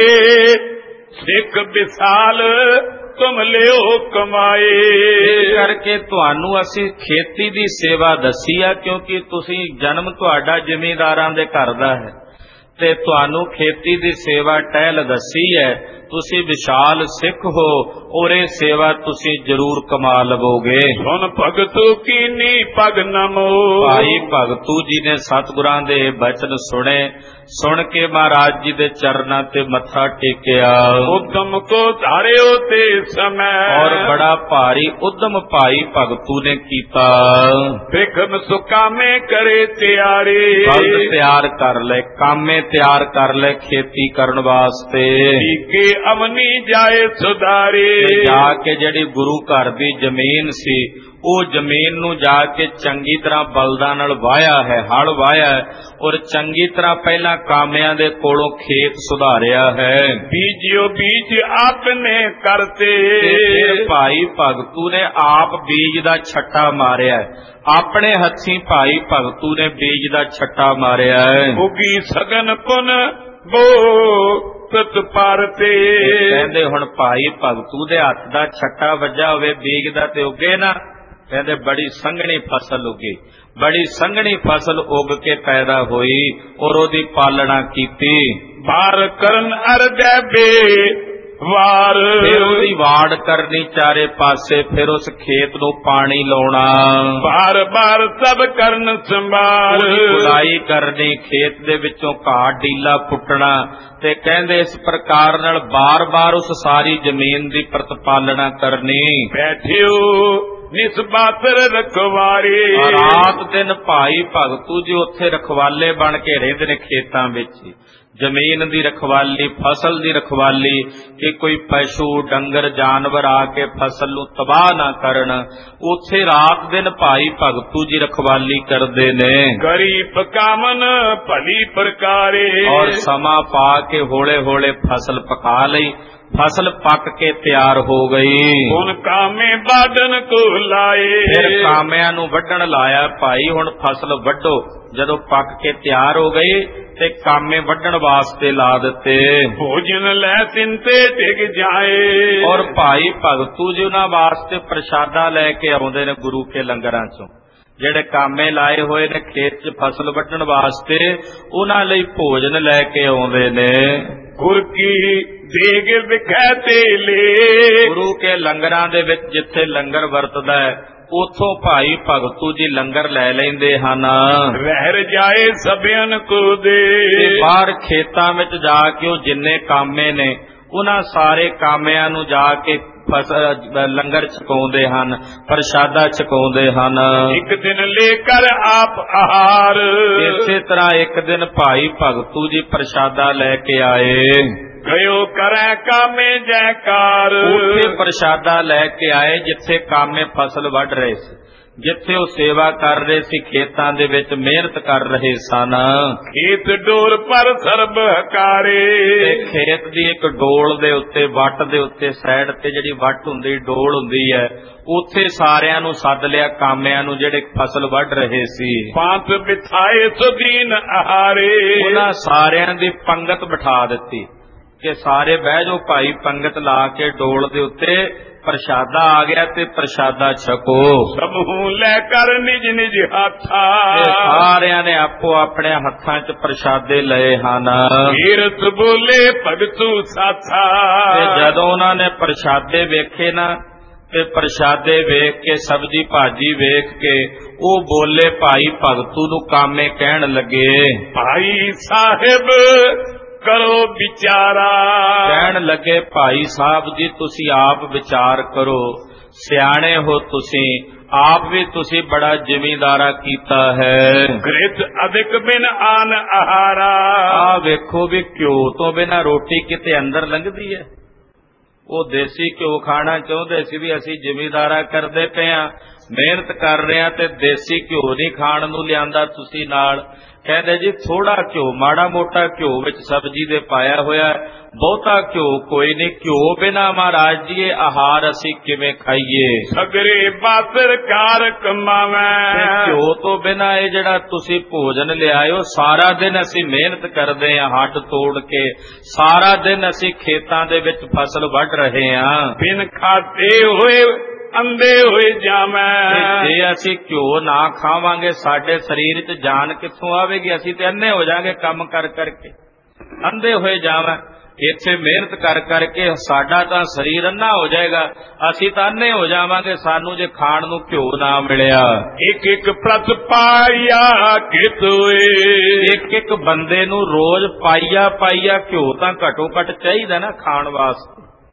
ਸਿੱਖ ਵਿਸਾਲ ਤੁਮ ਲਿਓ ਕਮਾਏ। ਇਸ ਕਰਕੇ ਤੁਹਾਨੂੰ ਅਸੀਂ ਖੇਤੀ ਦੀ ਸੇਵਾ ਦੱਸੀ ਆ, ਕਿਉਂਕਿ ਤੁਸੀਂ ਜਨਮ ਤੁਹਾਡਾ ਜ਼ਿਮੀਂਦਾਰਾਂ ਦੇ ਘਰ ਦਾ ਹੈ ਤੇ ਤੁਹਾਨੂੰ ਖੇਤੀ ਦੀ ਸੇਵਾ ਟਹਿਲ ਦੱਸੀ ਹੈ। ਤੁਸੀਂ ਵਿਸ਼ਾਲ ਸਿੱਖ ਹੋ ਔਰ ਇਹ ਸੇਵਾ ਤੁਸੀਂ ਜ਼ਰੂਰ ਕਮਾ ਲਵੋਗੇ। ਸੁਣ ਭਗਤੂ ਕੀਨੀ ਪਗ ਨਮੋ। ਭਾਈ ਭਗਤੂ ਜੀ ਨੇ ਸਤਿਗੁਰਾਂ ਦੇ ਬਚਨ ਸੁਣੇ, ਸੁਣ ਕੇ ਮਹਾਰਾਜ ਜੀ ਦੇ ਚਰਨਾਂ ਤੇ ਮੱਥਾ ਟੇਕਿਆ। ਉਦਮ ਕੋ ਧਾਰਿਓ ਤੇ ਸਮੈ। ਔਰ ਬੜਾ ਭਾਰੀ ਉਦਮ ਭਾਈ ਭਗਤੂ ਨੇ ਕੀਤਾ। ਵਿਖਮ ਸੁਕਾਮੇ ਕਰੇ ਤਿਆਰੇ। ਬਲਦ ਤਿਆਰ ਕਰ ਲੈ, ਕਾਮੇ ਤਿਆਰ ਕਰ ਲੈ ਖੇਤੀ ਕਰਨ ਵਾਸਤੇ। ਕੇ ਅਮਨੀ ਜਾਏ ਸੁਧਾਰੇ। ਜਾ ਕੇ ਜਿਹੜੀ ਗੁਰੂ ਘਰ ਦੀ ਜ਼ਮੀਨ ਸੀ ਉਹ ਜ਼ਮੀਨ ਨੂੰ ਜਾ ਕੇ ਚੰਗੀ ਤਰ੍ਹਾਂ ਬਲਦਾਂ ਨਾਲ ਵਾਹਿਆ ਹੈ, ਹਲ ਵਾਹਿਆ ਹੈ ਔਰ ਚੰਗੀ ਤਰ੍ਹਾਂ ਪਹਿਲਾਂ ਕਾਮਿਆਂ ਦੇ ਕੋਲੋਂ ਖੇਤ ਸੁਧਾਰਿਆ ਹੈ। ਬੀਜਿਓ ਬੀਜ ਆਪਨੇ ਕਰਤੇ। ਫਿਰ ਭਾਈ ਭਗਤੂ ਨੇ ਆਪ ਬੀਜ ਦਾ ਛੱਟਾ ਮਾਰਿਆ, ਆਪਣੇ ਹੱਥੀਂ ਭਾਈ ਭਗਤੂ ਨੇ ਬੀਜ ਦਾ ਛੱਟਾ ਮਾਰਿਆ ਹੈ। ਉਗੀ ਸਗਨ ਪੁਨ ਬੋ ਤਤ ਪਾਰਤੇ। ਕਹਿੰਦੇ ਹੁਣ ਭਾਈ ਭਗਤੂ ਦੇ ਹੱਥ ਦਾ ਛੱਟਾ ਵੱਜਾ ਹੋਵੇ ਬੀਜ ਦਾ ਤੇ ਉੱਗੇ ਨਾ, ਕਹਿੰਦੇ ਬੜੀ ਸੰਘਣੀ ਫਸਲ ਉੱਗੀ, ਬੜੀ ਸੰਘਣੀ ਫਸਲ ਉੱਗ ਕੇ ਪੈਦਾ ਹੋਈ ਔਰ ਉਹਦੀ ਪਾਲਣਾ ਕੀਤੀ। ਬਾਰ ਕਰਨ ਅਰਜੈ ਬੇ ਵਾਰ। ਫਿਰ ਉਹਦੀ ਵਾੜ ਕਰਨੀ ਚਾਰੇ ਪਾਸੇ, ਫਿਰ ਉਸ ਖੇਤ ਨੂੰ ਪਾਣੀ ਲਾਉਣਾ। ਬਾਰ ਬਾਰ ਸਭ ਕਰਨ ਸੰਭਾਲ। ਖੁਦਾਈ ਕਰਨੀ, ਖੇਤ ਦੇ ਵਿੱਚੋਂ ਘਾਹ ਡੀਲਾ ਪੁੱਟਣਾ ਤੇ ਕਹਿੰਦੇ ਇਸ ਪ੍ਰਕਾਰ ਨਾਲ ਬਾਰ-ਬਾਰ ਉਸ ਸਾਰੀ ਜ਼ਮੀਨ ਦੀ ਪ੍ਰਤਪਾਲਣਾ ਕਰਨੀ। ਬੈਠਿਓ ਨਿਸਬਾਤਰ ਰਖਵਾਰੇ। ਰਾਤ ਦਿਨ ਭਾਈ ਭਗਤੂ ਜੀ ਉੱਥੇ ਰਖਵਾਲੇ ਬਣ ਕੇ ਰਹਿੰਦੇ ਨੇ ਖੇਤਾਂ ਵਿੱਚ, ਜ਼ਮੀਨ ਦੀ ਰਖਵਾਲੀ, ਫਸਲ ਦੀ ਰਖਵਾਲੀ, ਕਿ ਕੋਈ ਪਸ਼ੂ ਡੰਗਰ ਜਾਨਵਰ ਆ ਕੇ ਫਸਲ ਨੂੰ ਤਬਾਹ ਨਾ ਕਰਨ। ਉੱਥੇ ਰਾਤ ਦਿਨ ਭਾਈ ਭਗਤੂ ਜੀ ਰਖਵਾਲੀ ਕਰਦੇ ਨੇ। ਗਰੀਬ ਕਾਮਨ ਭਲੀ ਪ੍ਰਕਾਰੇ। ਔਰ ਸਮਾਂ ਪਾ ਕੇ ਹੌਲੇ ਹੌਲੇ ਫਸਲ ਪਕਾ ਲਈ, ਫਸਲ ਪੱਕ ਕੇ ਤਿਆਰ ਹੋ ਗਈ। ਹੁਣ ਕਾਮੇ ਬਾਦਨ ਕੋ ਲਾਏ। ਫਿਰ ਕਾਮਿਆਂ ਨੂੰ ਵੱਢਣ ਲਾਇਆ, ਭਾਈ ਹੁਣ ਫਸਲ ਵੱਢੋ। ਜਦੋਂ ਪੱਕ ਕੇ ਤਿਆਰ ਹੋ ਗਈ ਤੇ ਕਾਮੇ ਵੱਢਣ ਵਾਸਤੇ ਲਾ ਦਿੱਤੇ। ਭੋਜਨ ਲੈ ਸਿੰਤੇ ਡਿਗ ਜਾਏ। ਔਰ ਭਾਈ ਭਗਤੂ ਜੀ ਉਹਨਾਂ ਵਾਸਤੇ ਪ੍ਰਸ਼ਾਦਾ ਲੈ ਕੇ ਆਉਂਦੇ ਨੇ ਗੁਰੂ ਕੇ ਲੰਗਰਾਂ ਚੋਂ। ਜਿਹੜੇ ਕਾਮੇ ਲਾਏ ਹੋਏ ਨੇ ਖੇਤ 'ਚ ਫਸਲ ਵੱਢਣ ਵਾਸਤੇ, ਉਹਨਾਂ ਲਈ ਭੋਜਨ ਲੈ ਕੇ ਆਉਂਦੇ ਨੇ। ਗੁਰ ਕੀ ਦੇਗ ਵਿਖੈ ਤੇ ਲੈ। ਗੁਰੂ ਕੇ ਲੰਗਰਾਂ ਦੇ ਵਿੱਚ ਜਿੱਥੇ ਲੰਗਰ ਵਰਤਦਾ ਹੈ ਉਥੋਂ ਭਾਈ ਭਗਤੂ ਜੀ ਲੰਗਰ ਲੈ ਲੈਂਦੇ ਹਨ। ਰਹਿ ਜਾਏ ਸਭਿਆਨ ਕੋ ਦੇ, ਬਾਹਰ ਖੇਤਾਂ ਵਿੱਚ ਜਾ ਕੇ ਉਹ ਜਿੰਨੇ ਕਾਮੇ ਨੇ ਉਹਨਾਂ ਸਾਰੇ ਕਾਮਿਆਂ ਨੂੰ ਜਾ ਕੇ ਲੰਗਰ ਛਕਾਉਂਦੇ ਹਨ, ਪ੍ਰਸ਼ਾਦਾ ਛਕਾਉਂਦੇ ਹਨ। ਇੱਕ ਦਿਨ ਲੈ ਕਰ ਆਪ ਆਹਾਰ, ਇਸੇ ਤਰ੍ਹਾਂ ਇੱਕ ਦਿਨ ਭਾਈ ਭਗਤੂ ਜੀ ਪ੍ਰਸ਼ਾਦਾ ਲੈ ਕੇ ਆਏ। ਗਇਓ ਕਰੈ ਕਾਮੇ ਜੈਕਾਰ, ਉੱਥੇ ਪ੍ਰਸ਼ਾਦਾ ਲੈ ਕੇ ਆਏ ਜਿੱਥੇ ਕਾਮੇ ਫਸਲ ਵੱਢ ਰਹੇ ਸੀ, ਜਿੱਥੇ ਉਹ ਸੇਵਾ ਕਰ ਰਹੇ ਸੀ, ਖੇਤਾਂ ਦੇ ਵਿੱਚ ਮਿਹਨਤ ਕਰ ਰਹੇ ਸਨ। ਖੇਤ ਡੋਰ ਪਰ ਸਰਬ ਹਕਾਰੇ, ਤੇ ਖੇਤ ਦੀ ਇੱਕ ਡੋਲ ਦੇ ਉੱਤੇ, ਵੱਟ ਦੇ ਉੱਤੇ ਸਾਈਡ ਤੇ ਜਿਹੜੀ ਵੱਟ ਹੁੰਦੀ, ਡੋਲ ਹੁੰਦੀ ਹੈ, ਉੱਥੇ ਸਾਰਿਆਂ ਨੂੰ ਸੱਦ ਲਿਆ, ਕਾਮਿਆਂ ਨੂੰ ਜਿਹੜੇ ਫਸਲ ਵੱਢ ਰਹੇ ਸੀ। ਪੰਥ ਬਿਠਾਏ ਸੁਦੀਨ ਆਹਾਰੇ, ਉਹਨਾਂ ਸਾਰਿਆਂ ਦੀ ਪੰਗਤ ਬਿਠਾ ਦਿੱਤੀ ਕਿ ਸਾਰੇ ਬਹਿ ਜਾਓ ਭਾਈ, ਪੰਗਤ ਲਾ ਕੇ ਡੋਲ ਦੇ ਉੱਤੇ ਪ੍ਰਸ਼ਾਦਾ ਆ ਗਿਆ ਤੇ ਪ੍ਰਸ਼ਾਦਾ ਛਕੋ। ਸਭੂ ਲੈ ਕਰ ਨਿਜ ਨਿਜ ਹੱਥਾ, ਸਾਰਿਆਂ ਨੇ ਆਪੋ ਆਪਣੇ ਹੱਥਾਂ 'ਚ ਪ੍ਰਸ਼ਾਦੇ ਲਏ ਹਨ। ਕੀਰਤ ਬੋਲੇ ਭਗਤੂ ਸਾਥਾ, ਤੇ ਜਦੋਂ ਉਹਨਾਂ ਨੇ ਪ੍ਰਸ਼ਾਦੇ ਵੇਖੇ ਨਾ, ਤੇ ਪ੍ਰਸ਼ਾਦੇ ਵੇਖ ਕੇ, ਸਬਜ਼ੀ ਭਾਜੀ ਵੇਖ ਕੇ ਉਹ ਬੋਲੇ ਭਾਈ ਭਗਤੂ ਨੂੰ ਕਾਮੇ ਕਹਿਣ ਲੱਗੇ, ਭਾਈ ਸਾਹਿਬ ਕਰੋ ਵਿਚਾਰਾ, ਕਹਿਣ ਲੱਗੇ ਭਾਈ ਸਾਹਿਬ ਜੀ ਤੁਸੀਂ ਆਪ ਵਿਚਾਰ ਕਰੋ, ਸਿਆਣੇ ਹੋ ਤੁਸੀਂ, ਆਪ ਵੀ ਤੁਸੀਂ ਬੜਾ ਜ਼ਿਮੀਂਦਾਰਾ ਕੀਤਾ ਹੈ। ਗ੍ਰਿਤ ਅਧਿਕ ਬਿਨ ਆਨ ਆਹਾਰਾ, ਆ ਵੇਖੋ ਵੀ ਘਿਓ ਤੋਂ ਬਿਨਾਂ ਰੋਟੀ ਕਿਤੇ ਅੰਦਰ ਲੰਘਦੀ ਹੈ। ਉਹ ਦੇਸੀ ਘਿਓ ਖਾਣਾ ਚਾਹੁੰਦੇ ਸੀ ਵੀ ਅਸੀਂ ਜ਼ਿਮੀਂਦਾਰਾ ਕਰਦੇ ਪਏ ਆ, ਮਿਹਨਤ ਕਰ ਰਹੇ ਆ, ਤੇ ਦੇਸੀ ਘਿਓ ਨਹੀਂ ਖਾਣ ਨੂੰ ਲਿਆਂਦਾ ਤੁਸੀਂ ਨਾਲ। ਕਹਿੰਦੇ ਜੀ ਥੋੜਾ ਘਿਓ, ਮਾੜਾ ਮੋਟਾ ਘਿਓ ਵਿੱਚ ਸਬਜ਼ੀ ਦੇ ਪਾਇਆ ਹੋਇਆ, ਬਹੁਤਾ ਘਿਓ ਕੋਈ ਨਹੀਂ। ਘਿਓ ਬਿਨਾ ਮਹਾਰਾਜ ਜੀ ਇਹ ਆਹਾਰ ਅਸੀਂ ਕਿਵੇਂ ਖਾਈਏ? ਸਗਰੇ ਬਾਸਰ ਕਾਰ ਕਮਾਵੇਂ, ਘਿਓ ਤੋਂ ਬਿਨਾ ਇਹ ਜਿਹੜਾ ਤੁਸੀਂ ਭੋਜਨ ਲਿਆਇਓ, ਸਾਰਾ ਦਿਨ ਅਸੀਂ ਮਿਹਨਤ ਕਰਦੇ ਹਾਂ ਹੱਡ ਤੋੜ ਕੇ, ਸਾਰਾ ਦਿਨ ਅਸੀਂ ਖੇਤਾਂ ਦੇ ਵਿੱਚ ਫਸਲ ਵੱਢ ਰਹੇ ਹਾਂ। ਬਿਨ ਖਾਤੇ ਹੋਏ ਅੰਧੇ ਹੋਏ ਜਾਵੇਂ, ਜੇ ਅਸੀਂ ਘਿਓ ਨਾ ਖਾਵਾਂਗੇ ਸਾਡੇ ਸਰੀਰ 'ਚ ਜਾਨ ਕਿੱਥੋਂ ਆਵੇਗੀ? ਅਸੀਂ ਤੇ ਅੰਨੇ ਹੋ ਜਾਾਂਗੇ, ਕੰਮ ਕਰ ਕਰਕੇ ਅੰਧੇ ਹੋਏ ਜਾਵਾਂ। ਇੱਥੇ ਮਿਹਨਤ ਕਰ ਕਰਕੇ ਸਾਡਾ ਤਾਂ ਸਰੀਰ ਅੰਨਾ ਹੋ ਜਾਏਗਾ, ਅਸੀਂ ਤਾਂ ਅੰਨੇ ਹੋ ਜਾਵਾਂਗੇ ਸਾਨੂੰ ਜੇ ਖਾਣ ਨੂੰ ਘਿਓ ਨਾ ਮਿਲਿਆ। ਇੱਕ ਇੱਕ ਪ੍ਰਤ ਪਾਇਆ ਕਿਤੋਏ, ਇੱਕ ਇੱਕ ਬੰਦੇ ਨੂੰ ਰੋਜ਼ ਪਾਈਆ ਪਾਈਆ ਘਿਓ ਤਾਂ ਘੱਟੋ ਘੱਟ ਚਾਹੀਦਾ ਨਾ ਖਾਣ ਵਾਸਤੇ।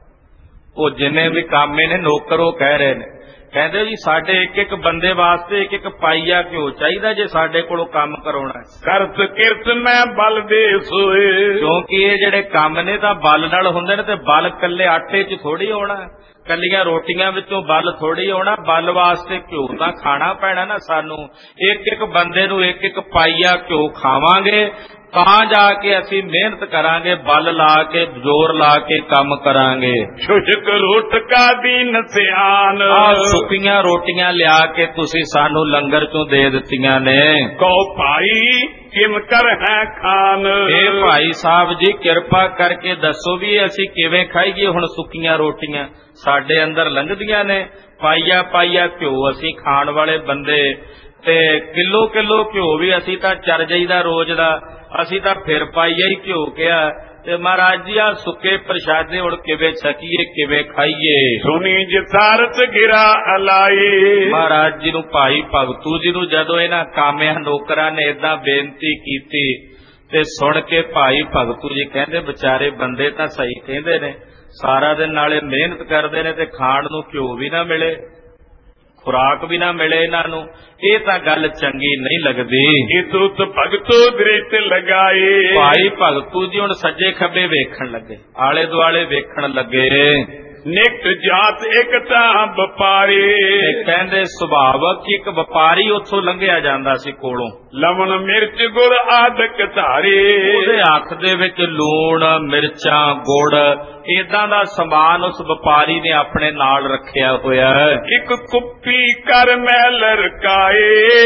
ਉਹ ਜਿੰਨੇ ਵੀ ਕਾਮੇ ਨੇ ਨੌਕਰ ਉਹ ਕਹਿ ਰਹੇ ਨੇ, ਕਹਿੰਦੇ ਜੀ ਸਾਡੇ ਇੱਕ ਇੱਕ ਬੰਦੇ ਵਾਸਤੇ ਇੱਕ ਇੱਕ ਪਾਈਆ ਘਿਓ ਚਾਹੀਦਾ ਜੇ ਸਾਡੇ ਕੋਲੋਂ ਕੰਮ ਕਰਾਉਣਾ। ਕਰਤ ਕਿਰਤ ਮੈਂ ਬਲ ਦੇ ਸੋਏ, ਕਿਉਂਕਿ ਇਹ ਜਿਹੜੇ ਕੰਮ ਨੇ ਤਾਂ ਬਲ ਨਾਲ ਹੁੰਦੇ ਨੇ, ਤੇ ਬਲ ਕੱਲੇ ਆਟੇ 'ਚ ਥੋੜੀ ਆਉਣਾ, ਕੱਲੀਆਂ ਰੋਟੀਆਂ ਵਿੱਚੋਂ ਬਲ ਥੋੜੀ ਆਉਣਾ। ਬਲ ਵਾਸਤੇ ਘਿਓ ਤਾਂ ਖਾਣਾ ਪੈਣਾ ਨਾ ਸਾਨੂੰ। ਇੱਕ ਇੱਕ ਬੰਦੇ ਨੂੰ ਇੱਕ ਇੱਕ ਪਾਈਆ ਘਿਓ ਖਾਵਾਂਗੇ ਤਾਂ ਜਾ ਕੇ ਅਸੀਂ ਮਿਹਨਤ ਕਰਾਂਗੇ, ਬਲ ਲਾ ਕੇ, ਜ਼ੋਰ ਲਾ ਕੇ ਕੰਮ ਕਰਾਂਗੇ। ਸ਼ੁਸ਼ਕ ਰੋਟਕਾ ਦੀਨ ਸਿਆਨ, ਸੁੱਕੀਆਂ ਰੋਟੀਆਂ ਲਿਆ ਕੇ ਤੁਸੀਂ ਸਾਨੂੰ ਲੰਗਰ ਚੋਂ ਦੇ ਦਿੱਤੀਆਂ ਨੇ। ਕਹੋ ਭਾਈ ਕਿਮ ਕਰ ਹੈ ਖਾਨ, ਇਹ ਭਾਈ ਸਾਹਿਬ ਜੀ ਕਿਰਪਾ ਕਰਕੇ ਦੱਸੋ ਵੀ ਅਸੀਂ ਕਿਵੇਂ ਖਾਈਏ ਹੁਣ ਸੁੱਕੀਆਂ ਰੋਟੀਆਂ? ਸਾਡੇ ਅੰਦਰ ਲੰਘਦੀਆਂ ਨੇ, ਪਾਈਆ ਪਾਈਆ ਘਿਓ ਅਸੀਂ ਖਾਣ ਵਾਲੇ ਬੰਦੇ, ਤੇ ਕਿਲੋ ਕਿਲੋ ਘਿਓ ਵੀ ਅਸੀਂ ਤਾਂ ਚਰ ਜਾਈਦਾ ਰੋਜ਼ ਦਾ, ਅਸੀਂ ਤਾਂ ਫਿਰ ਪਾਈਆ ਹੀ ਘਿਓ ਕਿਹਾ। ਤੇ ਮਹਾਰਾਜ ਜੀ ਆ ਸੁੱਕੇ ਪ੍ਰਸ਼ਾਦੇ ਹੁਣ ਕਿਵੇਂ ਛਕੀਏ, ਕਿਵੇਂ ਖਾਈਏ? ਸੁਣੀ ਜਿਸਾਰਤ ਗਿਰਾ ਅਲਾਈ, ਮਹਾਰਾਜ ਜੀ ਨੂੰ, ਭਾਈ ਭਗਤੂ ਜੀ ਨੂੰ ਜਦੋਂ ਇਹਨਾਂ ਕਾਮਿਆਂ ਨੌਕਰਾਂ ਨੇ ਏਦਾਂ ਬੇਨਤੀ ਕੀਤੀ ਤੇ ਸੁਣ ਕੇ ਭਾਈ ਭਗਤੂ ਜੀ ਕਹਿੰਦੇ ਵਿਚਾਰੇ ਬੰਦੇ ਤਾਂ ਸਹੀ ਕਹਿੰਦੇ ਨੇ, ਸਾਰਾ ਦਿਨ ਨਾਲੇ ਮਿਹਨਤ ਕਰਦੇ ਨੇ ਤੇ ਖਾਣ ਨੂੰ ਘਿਓ ਵੀ ਨਾ ਮਿਲੇ, ਖੁਰਾਕ ਵੀ ਨਾ ਮਿਲੇ ਇਹਨਾਂ ਨੂੰ, ਇਹ ਤਾਂ ਗੱਲ ਚੰਗੀ ਨਹੀਂ ਲੱਗਦੀ। ਇਹ ਤੁਤ ਭਗਤੋ ਦ੍ਰਿਸ਼ਟ ਲਗਾਏ, ਭਾਈ ਭਗਤੂ ਜੀ ਹੁਣ ਸੱਜੇ ਖੱਬੇ ਵੇਖਣ ਲੱਗੇ, ਆਲੇ ਦੁਆਲੇ ਵੇਖਣ ਲੱਗੇ। ਨਿਕਟ ਜਾਤ ਇੱਕ ਤਾਂ ਵਪਾਰੀ, ਕਹਿੰਦੇ ਸੁਭਾਵਕ ਇੱਕ ਵਪਾਰੀ ਉੱਥੋਂ ਲੰਘਿਆ ਜਾਂਦਾ ਸੀ ਕੋਲੋਂ, ਲਵਣ ਮਿਰਚ ਗੁੜ ਆਦਿਕ ਧਾਰੇ, ਉਹਦੇ ਹੱਥ ਦੇ ਵਿੱਚ ਲੂਣ ਮਿਰਚਾਂ ਗੁੜ ਏਦਾਂ ਦਾ ਸਮਾਨ ਉਸ ਵਪਾਰੀ ਨੇ ਆਪਣੇ ਨਾਲ ਰੱਖਿਆ ਹੋਇਆ। ਇੱਕ ਕੁੱਪੀ ਕਰ ਮੈਲ ਰਕਾਏ,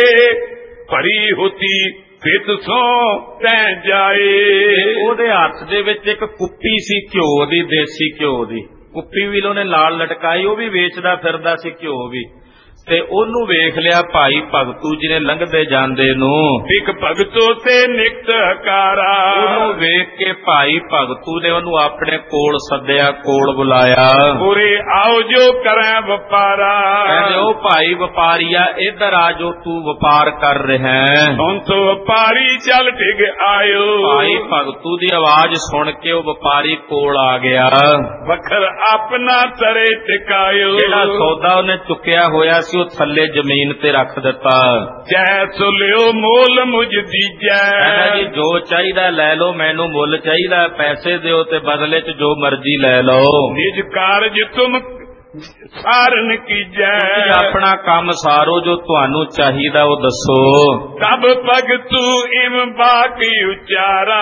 ਭਰੀ ਹੋਤੀ ਫਿਤ ਸੋ ਤੈ ਜਾਏ, ਉਹਦੇ ਹੱਥ ਦੇ ਵਿੱਚ ਇੱਕ ਕੁੱਪੀ ਸੀ ਘਿਓ ਦੀ, ਦੇਸੀ ਘਿਓ ਦੀ ਕੁੱਪੀ ਵੀ ਉਹਨੇ ਨਾਲ ਲਟਕਾਈ, ਉਹ ਵੀ ਵੇਚਦਾ ਫਿਰਦਾ ਸੀ ਘਿਓ ਵੀ। ਤੇ ਉਹਨੂੰ ਵੇਖ ਲਿਆ ਭਾਈ ਭਗਤੂ ਜੀ ਨੇ ਲੰਘਦੇ ਜਾਂਦੇ ਨੂੰ। ਇੱਕ ਭਗਤੋ ਤੇ ਨਿਕਟ ਹਕਾਰਾ, ਉਹਨੂੰ ਵੇਖ ਕੇ ਭਾਈ ਭਗਤੂ ਨੇ ਉਹਨੂੰ ਆਪਣੇ ਕੋਲ ਸੱਦਿਆ, ਕੋਲ ਬੁਲਾਇਆ। ਉਰੇ ਆਓ ਜੋ ਕਰਾਂ ਵਪਾਰਾ, ਕਹਿੰਦੇ ਉਹ ਭਾਈ ਵਪਾਰੀਆ ਇੱਧਰ ਆ ਜੋ ਤੂੰ ਵਪਾਰ ਕਰ ਰਿਹਾ ਹੈ। ਹੁਣ ਤੋਂ ਵਪਾਰੀ ਚੱਲ ਡਿੱਗ ਆਇਓ। ਭਾਈ ਭਗਤੂ ਦੀ ਆਵਾਜ਼ ਸੁਣ ਕੇ ਉਹ ਵਪਾਰੀ ਕੋਲ ਆ ਗਿਆ। ਵਖਰ ਆਪਣਾ ਤਰੇ ਟਿਕਾਇਓ, ਜਿਹੜਾ ਸੌਦਾ ਉਹਨੇ ਚੁੱਕਿਆ ਹੋਇਆ ਸੀ ਉਹ ਥੱਲੇ ਜ਼ਮੀਨ ਤੇ ਰੱਖ ਦਿੱਤਾ। ਜੈ ਸੋ ਲਿਓ ਮੋਲ ਮੁਝ ਦੀਜੈ, ਕਹਿੰਦਾ ਜੀ ਜੋ ਚਾਹੀਦਾ ਲੈ ਲਓ, ਮੈਨੂੰ ਮੁੱਲ ਚਾਹੀਦਾ, ਪੈਸੇ ਦਿਓ ਤੇ ਬਦਲੇ ਚ ਜੋ ਮਰਜ਼ੀ ਲੈ ਲਓ। ਨਿਜ ਕਾਰਜ ਤੁਮ ਸਾਰਨ ਕੀਜੈ, ਆਪਣਾ ਕੰਮ ਸਾਰੋ, ਜੋ ਤੁਹਾਨੂੰ ਚਾਹੀਦਾ ਉਹ ਦੱਸੋ। ਤਬ ਭਗਤੂ ਇਮ ਬਾਕੀ ਉਚਾਰਾ,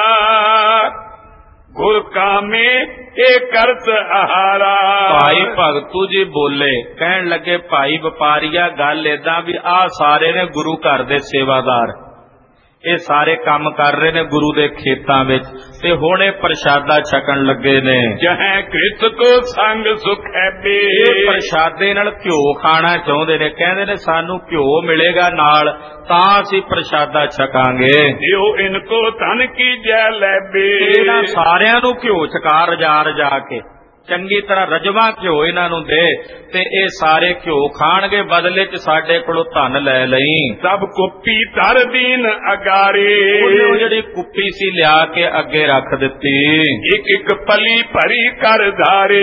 ਗੁਰ ਕਾਮੇ ਇਹ ਕਰਤ ਆਹਾਰਾ। ਭਾਈ ਭਗਤੂ ਜੀ ਬੋਲੇ, ਕਹਿਣ ਲੱਗੇ ਭਾਈ ਵਪਾਰੀਆ ਗੱਲ ਏਦਾਂ ਵੀ ਆਹ ਸਾਰੇ ਨੇ ਗੁਰੂ ਘਰ ਦੇ ਸੇਵਾਦਾਰ, ਇਹ ਸਾਰੇ ਕੰਮ ਕਰ ਰਹੇ ਨੇ ਗੁਰੂ ਦੇ ਖੇਤਾਂ ਵਿੱਚ, ਤੇ ਹੁਣ ਇਹ ਪ੍ਰਸ਼ਾਦਾ ਛਕਣ ਲੱਗੇ ਨੇ। ਜਹੈ ਕ੍ਰਿਤ ਕੋ ਸੰਗ ਸੁਖੈਬੇ, ਇਹ ਪ੍ਰਸ਼ਾਦੇ ਨਾਲ ਘਿਓ ਖਾਣਾ ਚਾਹੁੰਦੇ ਨੇ, ਕਹਿੰਦੇ ਨੇ ਸਾਨੂੰ ਘਿਓ ਮਿਲੇਗਾ ਨਾਲ ਤਾਂ ਅਸੀਂ ਪ੍ਰਸ਼ਾਦਾ ਛਕਾਂਗੇ। ਦਿਓ ਇਨਕੋ ਧਨ ਕੀ ਜੈ ਲੈਬੇ, ਇਹਨਾਂ ਸਾਰਿਆਂ ਨੂੰ ਘਿਓ ਛਕਾ ਰਜਾ ਕੇ ਚੰਗੀ ਤਰ੍ਹਾਂ ਰਜਵਾ ਘਿਓ ਇਹਨਾਂ ਨੂੰ ਦੇ, ਤੇ ਇਹ ਸਾਰੇ ਘਿਓ ਖਾਣਗੇ, ਬਦਲੇ ਚ ਸਾਡੇ ਕੋਲੋਂ ਧਨ ਲੈ ਲਈ। ਸਭ ਕੁੱਪੀ ਧਰ ਦੀਨ ਅਗਾਰੇ, ਉਹ ਜਿਹੜੀ ਕੁੱਪੀ ਸੀ ਲਿਆ ਕੇ ਅੱਗੇ ਰੱਖ ਦਿੱਤੀ। ਇੱਕ ਇੱਕ ਪੱਲੀ ਭਰੀ ਕਰ ਧਾਰੇ,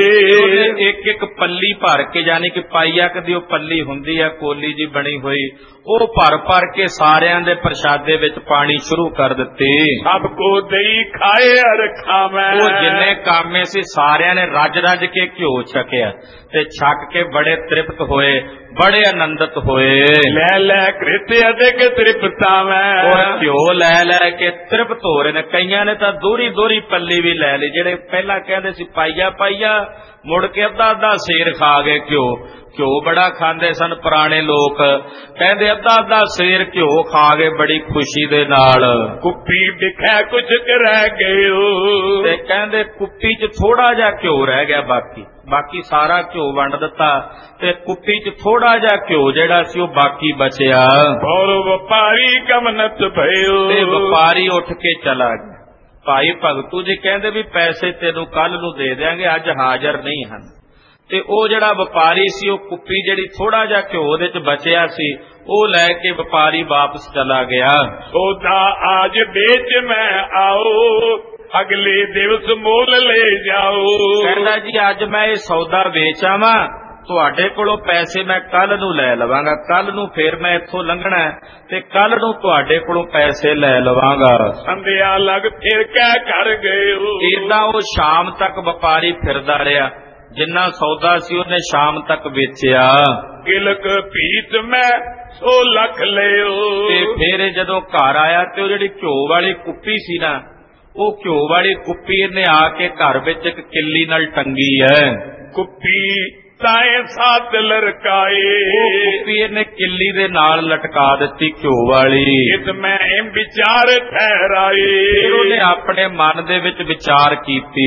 ਇੱਕ ਇੱਕ ਪੱਲੀ ਭਰ ਕੇ, ਯਾਨੀ ਕਿ ਪਾਈਆ ਕਦੀ ਉਹ ਪੱਲੀ ਹੁੰਦੀ ਹੈ ਕੋਲੀ ਜੀ ਬਣੀ ਹੋਈ, ਉਹ ਭਰ ਕੇ ਸਾਰਿਆਂ ਦੇ ਪ੍ਰਸ਼ਾਦੇ ਵਿੱਚ ਪਾਣੀ ਸ਼ੁਰੂ ਕਰ ਦਿੱਤੀ। ਸਭ ਕੋ ਦਈ ਖਾਏ ਅਰ ਖਾਵੇਂ, ਉਹ ਜਿੰਨੇ ਕਾਮੇ ਸੀ ਸਾਰਿਆਂ ਨੇ ਰੱਜ ਕੇ ਘਿਓ ਛਕਿਆ, ਤੇ ਛਕ ਕੇ ਬੜੇ ਤ੍ਰਿਪਤ ਹੋਏ, ਬੜੇ ਆਨੰਦਿਤ ਹੋਏ। ਲੈ ਲੈ ਕ੍ਰਿਤ ਅਧਿਕ ਤ੍ਰਿਪਤਾਵੇਂ, ਉਹ ਘਿਓ ਲੈ ਕੇ ਤ੍ਰਿਪਤ ਹੋ ਰਹੇ ਨੇ। ਕਈਆਂ ਨੇ ਤਾਂ ਦੋਹਰੀ ਪੱਲੀ ਵੀ ਲੈ ਲਈ, ਜਿਹੜੇ ਪਹਿਲਾਂ ਕਹਿੰਦੇ ਸੀ ਪਾਈਆ, ਮੁੜ ਕੇ ਅੱਧਾ ਸੇਰ ਖਾ ਗਏ। ਘਿਓ ਬੜਾ ਖਾਂਦੇ ਸਨ ਪੁਰਾਣੇ ਲੋਕ, ਕਹਿੰਦੇ ਅੱਧਾ ਸੇਰ ਘਿਓ ਖਾ ਗਏ ਬੜੀ ਖੁਸ਼ੀ ਦੇ ਨਾਲ। ਕੁੱਪੀ ਵਿਖੇ ਕੁਝ ਰਹਿ ਗਇਓ, ਤੇ ਕਹਿੰਦੇ ਕੁੱਪੀ 'ਚ ਥੋੜਾ ਜਿਹਾ ਘਿਓ ਰਹਿ ਗਿਆ, ਬਾਕੀ ਸਾਰਾ ਘਿਓ ਵੰਡ ਦਿੱਤਾ, ਤੇ ਕੁੱਪੀ 'ਚ ਥੋੜਾ ਜਿਹਾ ਘਿਓ ਜਿਹੜਾ ਸੀ ਉਹ ਬਾਕੀ ਬਚਿਆ। ਔਰ ਵਪਾਰੀ ਕਮਨਤ ਭਇਓ, ਤੇ ਵਪਾਰੀ ਉੱਠ ਕੇ ਚਲਾ ਗਿਆ। ਭਾਈ ਭਗਤੂ ਜੀ ਕਹਿੰਦੇ ਵੀ ਪੈਸੇ ਤੈਨੂੰ ਕੱਲ ਨੂੰ ਦੇ ਦਿਆਂਗੇ, ਅੱਜ ਹਾਜ਼ਰ ਨਹੀਂ ਹਨ। ਤੇ ਉਹ ਜਿਹੜਾ ਵਪਾਰੀ ਸੀ ਉਹ ਕੁੱਪੀ ਜਿਹੜੀ ਥੋੜਾ ਜਿਹਾ ਘਿਓ ਦੇ 'ਚ ਬਚਿਆ ਸੀ ਉਹ ਲੈ ਕੇ ਵਪਾਰੀ ਵਾਪਸ ਚਲਾ ਗਿਆ। ਸੌਦਾ ਆਜ ਵੇਚ ਮੈਂ ਆਓ, ਅਗਲੇ ਦਿਵਸ ਮੋਲ ਲੈ ਜਾਓ। ਕਹਿੰਦਾ ਜੀ ਅੱਜ ਮੈਂ ਇਹ ਸੌਦਾ ਵੇਚ ਆਵਾਂ, ਤੁਹਾਡੇ ਕੋਲੋਂ ਪੈਸੇ ਮੈਂ ਕੱਲ ਨੂੰ ਲੈ ਲਵਾਂਗਾ, ਕੱਲ ਨੂੰ ਫੇਰ ਮੈਂ ਇੱਥੋਂ ਲੰਘਣਾ ਤੇ ਕੱਲ ਨੂੰ ਤੁਹਾਡੇ ਕੋਲੋਂ ਪੈਸੇ ਲੈ ਲਵਾਂਗਾ। ਸੰਧਿਆ ਲੱਗ ਫਿਰ ਕਹਿ ਕਰ ਗਏ। ਏਦਾਂ ਉਹ ਸ਼ਾਮ ਤੱਕ ਵਪਾਰੀ ਫਿਰਦਾ ਰਿਹਾ, ਜਿੰਨਾ ਸੌਦਾ ਸੀ ਉਹਨੇ ਸ਼ਾਮ ਤੱਕ ਵੇਚਿਆ। ਕਿਲਕ ਪੀਤ ਮੈਂ 100 ਲੱਖ ਲਿਓ। ਤੇ ਫਿਰ ਜਦੋਂ ਘਰ ਆਇਆ ਤੇ ਉਹ ਜਿਹੜੀ ਘਿਓ ਵਾਲੀ ਕੁੱਪੀ ਸੀ ਨਾ, ਉਹ ਘਿਓ ਵਾਲੀ ਕੁੱਪੀ ਇਹਨੇ ਆ ਕੇ ਘਰ ਵਿੱਚ ਇੱਕ ਕਿੱਲੀ ਨਾਲ ਟੰਗੀ ਹੈ। ਕੁੱਪੀ ਤਾਏ ਸਾਥ ਲਰਕਾਏ, ਉਹ ਕੁੱਪੀ ਇਹਨੇ ਕਿੱਲੀ ਦੇ ਨਾਲ ਲਟਕਾ ਦਿੱਤੀ ਘਿਓ ਵਾਲੀ। ਇਸ ਮੈਂ ਵਿਚਾਰ ਠਹਿਰਾਏ, ਫਿਰ ਉਹਨੇ ਆਪਣੇ ਮਨ ਦੇ ਵਿੱਚ ਵਿਚਾਰ ਕੀਤੀ।